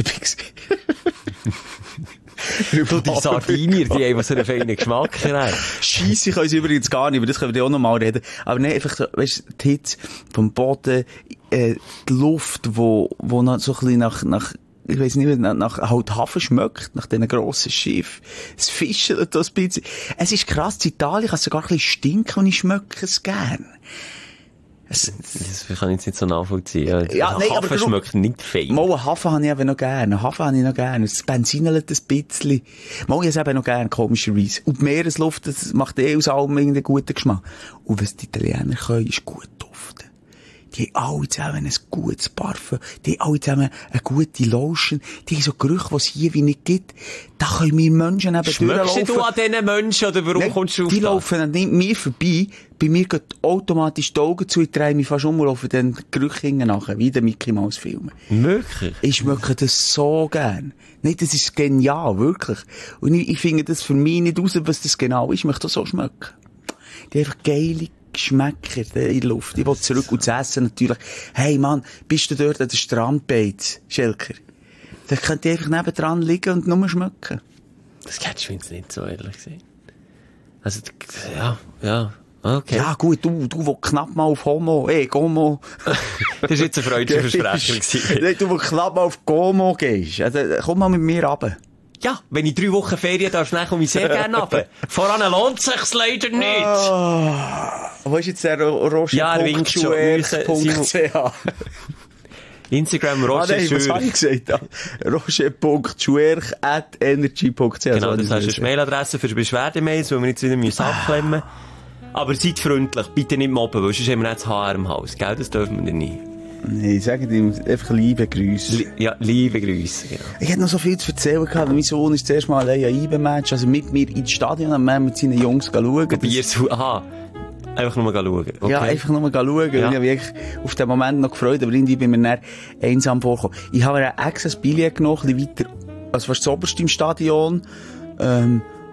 bin, Du, die Sardinier, die haben so einen feinen Geschmack. Scheisse können sie übrigens gar nicht, aber das können wir ja auch noch mal reden. Aber nein, einfach so, weisst, die Hitze vom Boden, äh, die Luft, wo, wo noch so ein bisschen nach, nach, ich weiss nicht, nach, nach halt Hafen schmeckt, nach diesen grossen Schiff. Es fischelt da ein bisschen. Es ist krass, in Italien kann es sogar ein bisschen stinken und ich schmecke es gern. Es, Das kann ich jetzt nicht so nachvollziehen. Ja, Ja, nein, aber Kaffee darum- schmeckt nicht fein. Mal einen Hafen habe ich eben noch gern. Einen Hafen habe ich noch gern. Es benzinelt ein bisschen. Mal ich es eben noch gern, komischerweise. Und die Meeresluft, das macht eh aus allem irgendeinen guten Geschmack. Und was die Italiener können, ist gut duften. Die haben alle zusammen ein gutes Parfum. Die haben alle zusammen eine gute Lotion. Die haben so Gerüche, die es hier wie nicht gibt. Da können wir Menschen eben Schmeckst durchlaufen. du an diesen Menschen, oder warum Nein, kommst du auf die das? laufen nicht mir vorbei. Bei mir geht automatisch die Augen zu. Ich drehe mich fast um und laufe den Gerüche hinten nachher, wie in den Mickey Mouse Filmen. Wirklich? Ich schmecke das so gern. Nein, das ist genial, wirklich. Und ich, ich finde das für mich nicht raus, was das genau ist. Ich möchte das so schmecken. Die haben einfach geile Geschmäcker in der Luft. Ich will zurück und das Essen natürlich. Hey Mann, bist du dort an der Strandbeiz, Schelker? Da könnt ihr einfach nebendran liegen und nur schmecken. Das kennst du jetzt nicht so, ehrlich gesagt. Also, ja, ja, okay. Ja gut, du, du, wo knapp mal auf Homo, eh, Gomo. Das war jetzt ein freudscher Versprecher gewesen. Nein, du, wo knapp mal auf Gomo gehst. Also, komm mal mit mir runter. Ja, wenn ich drei Wochen Ferien darf, dann komme ich sehr gerne runter. Voran lohnt sich's leider nicht. Ah, wo ist jetzt der Roger? Ja, er winkt schon. Wir müssen- C H. Instagram Ah, Roger nein, was Schürch. habe ich gesagt? Ja. roger punkt schuerch at energy punkt c h. Genau, So das habe hast ich du eine Mailadresse für Beschwerdemails, weil wir jetzt wieder müssen abklemmen. Aber seid freundlich, bitte nicht mobben, weil sonst haben wir nicht das H R im Haus, gell? Das dürfen wir nicht. Nein, sage ihm einfach liebe Grüße. Li ja, liebe Grüße, genau. Ich hätte noch so viel zu erzählen gehabt. Mein Sohn ist zuerst mal allein an I B E-Match, also mit mir ins Stadion, und wir mit seinen Jungs schauen. Das- Bier zu, aha. Einfach nur mal schauen. Okay. Ja, einfach nur mal schauen. Ja. Ich habe mich auf den Moment noch gefreut, aber irgendwie bin ich mir dann einsam vorgekommen. Ich habe mir extra ein Billett genommen, ein bisschen weiter, also fast das oberste im Stadion, ähm,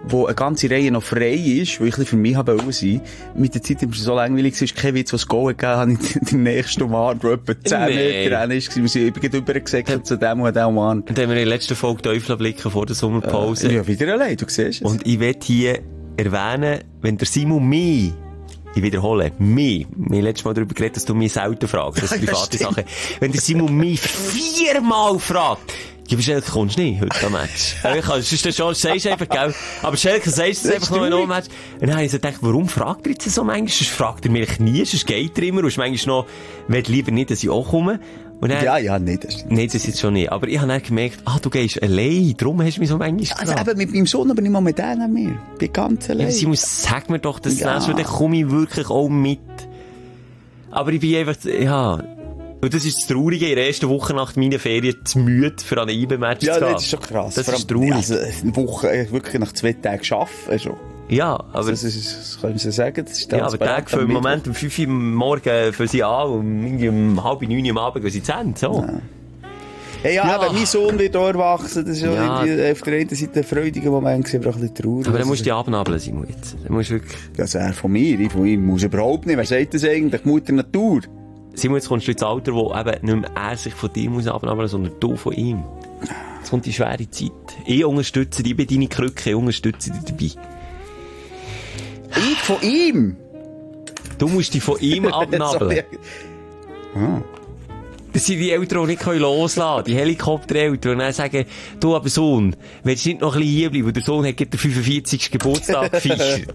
wo eine ganze Reihe noch frei ist, wo ich ein bisschen für mich habe wollen sein. Mit der Zeit war es so langweilig, es ist kein Witz, was Goal gegeben habe ich den nächsten Mann, der etwa zehn Nee. Meter rein ist. Wir sind übrigens übergesegelt zu dem und dem Mann. Und dann haben wir in der letzten Folge Teufel blicken vor der Sommerpause. Ja, wieder allein, du siehst es. Und ich will hier erwähnen, wenn der Simon mich, ich wiederhole, mich, wir haben letztes Mal darüber geredet, dass du mich selten fragst, das ist Ja, private stimmt. Sache. Wenn der Simon mich viermal fragt, ja, aber Schelke, kommst du nicht heute am Match? Ja, ich kann, sonst das schon, sagst du einfach, gell? Aber Schelke, sagst du es einfach noch in einem Match? Und dann habe ich so gedacht, warum fragt er jetzt so manchmal? Sonst fragt er mich nie, sonst geht er immer, und ist manchmal noch, will lieber nicht, dass ich auch komme. Und dann, Ja, ja, nicht, das stimmt. nein, das ist jetzt schon nicht. Aber ich habe dann gemerkt, ah, du gehst allein, darum hast du mich so manchmal Also gefragt. eben mit meinem Sohn, aber nicht mal mit denen mehr. Bin ganz allein. Ja, Simon, sag mir doch das Ja. nächste Mal, dann komme ich wirklich auch mit. Aber ich bin einfach, ja, und das ist das Traurige, in der ersten Woche nach meiner Ferien zu müde, für an ein I B-Match Ja, zu gehen. das ist schon krass. Das Vor ist allem, traurig. Also, eine Woche, äh, wirklich nach zwei Tagen arbeiten, schon. Ja, aber, Das ist, das können Sie sagen, das ist ja, aber transparent Tag für am im Mittwoch. Moment um fünf Uhr am Morgen für sie an und irgendwie um halb neun Uhr am Abend gehen sie zu Ende, so. Hey, ja, Ja. aber mein Sohn wird auch erwachsen, das ist ja, Ja. irgendwie auf der einen Seite ein freudiger Moment gewesen, aber auch ein bisschen traurig. Aber dann musst du die abnabeln, Simon, jetzt. Dann musst du wirklich, Das er von mir, ich von ihm muss überhaupt nicht. Wer sagt das eigentlich? Mutter Natur. Simon, jetzt kommst du ins Alter, wo eben nicht mehr er sich von dir muss abnabeln, sondern du von ihm. Jetzt kommt die schwere Zeit. Ich unterstütze dich, ich bin deine Krücke, ich unterstütze dich dabei. Ich von ihm? Du musst dich von ihm abnabeln. Das sind die Eltern, die nicht loslassen können. Die Helikoptereltern, die dann sagen, du, aber Sohn, willst du nicht noch ein bisschen hierbleiben? Der Sohn hat gerade den fünfundvierzigsten Geburtstag gefeiert.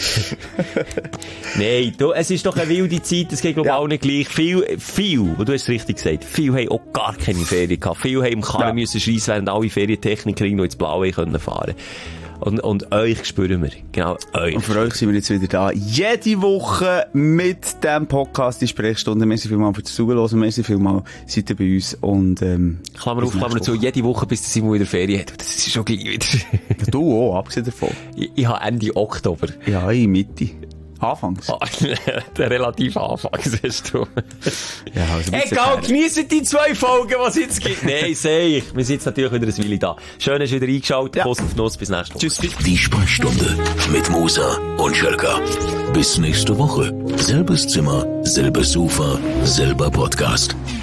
Nein, du, es ist doch eine wilde Zeit, es geht glaube ich Ja. auch nicht gleich. Viel, viel, und du hast es richtig gesagt, viel haben auch gar keine Ferien gehabt. Viel haben im Karren Ja. müssen schreissen, während alle Ferientechniker noch ins Blaue können fahren. Und, und euch spüren wir. Genau, euch. Und für euch sind wir jetzt wieder da. Jede Woche mit dem Podcast, die Sprechstunde. Merci vielmals fürs Zuhören. Merci vielmals, seid ihr bei uns. Und, ähm, Klammer auf, bis Klammer nächste zu, jede Woche, bis der Simon wieder Ferien hat. Das ist schon gleich wieder. Woche. Du auch, abgesehen davon. ich, ich habe Ende Oktober. Ja, in Mitte. Anfangs. Ah, der relativ Anfang, siehst du. Ja, also ein bisschen Egal, her. geniessen die zwei Folgen, was es jetzt gibt. Nein, seh ich. Wir sind jetzt natürlich wieder ein Weile da. Schön, dass du wieder eingeschaltet. Ja. Kuss auf die Nuss, bis nächste Woche. Tschüss. Die Sprechstunde mit Musa und Schelka. Bis nächste Woche. Selbes Zimmer, selbes Sofa, selber Podcast.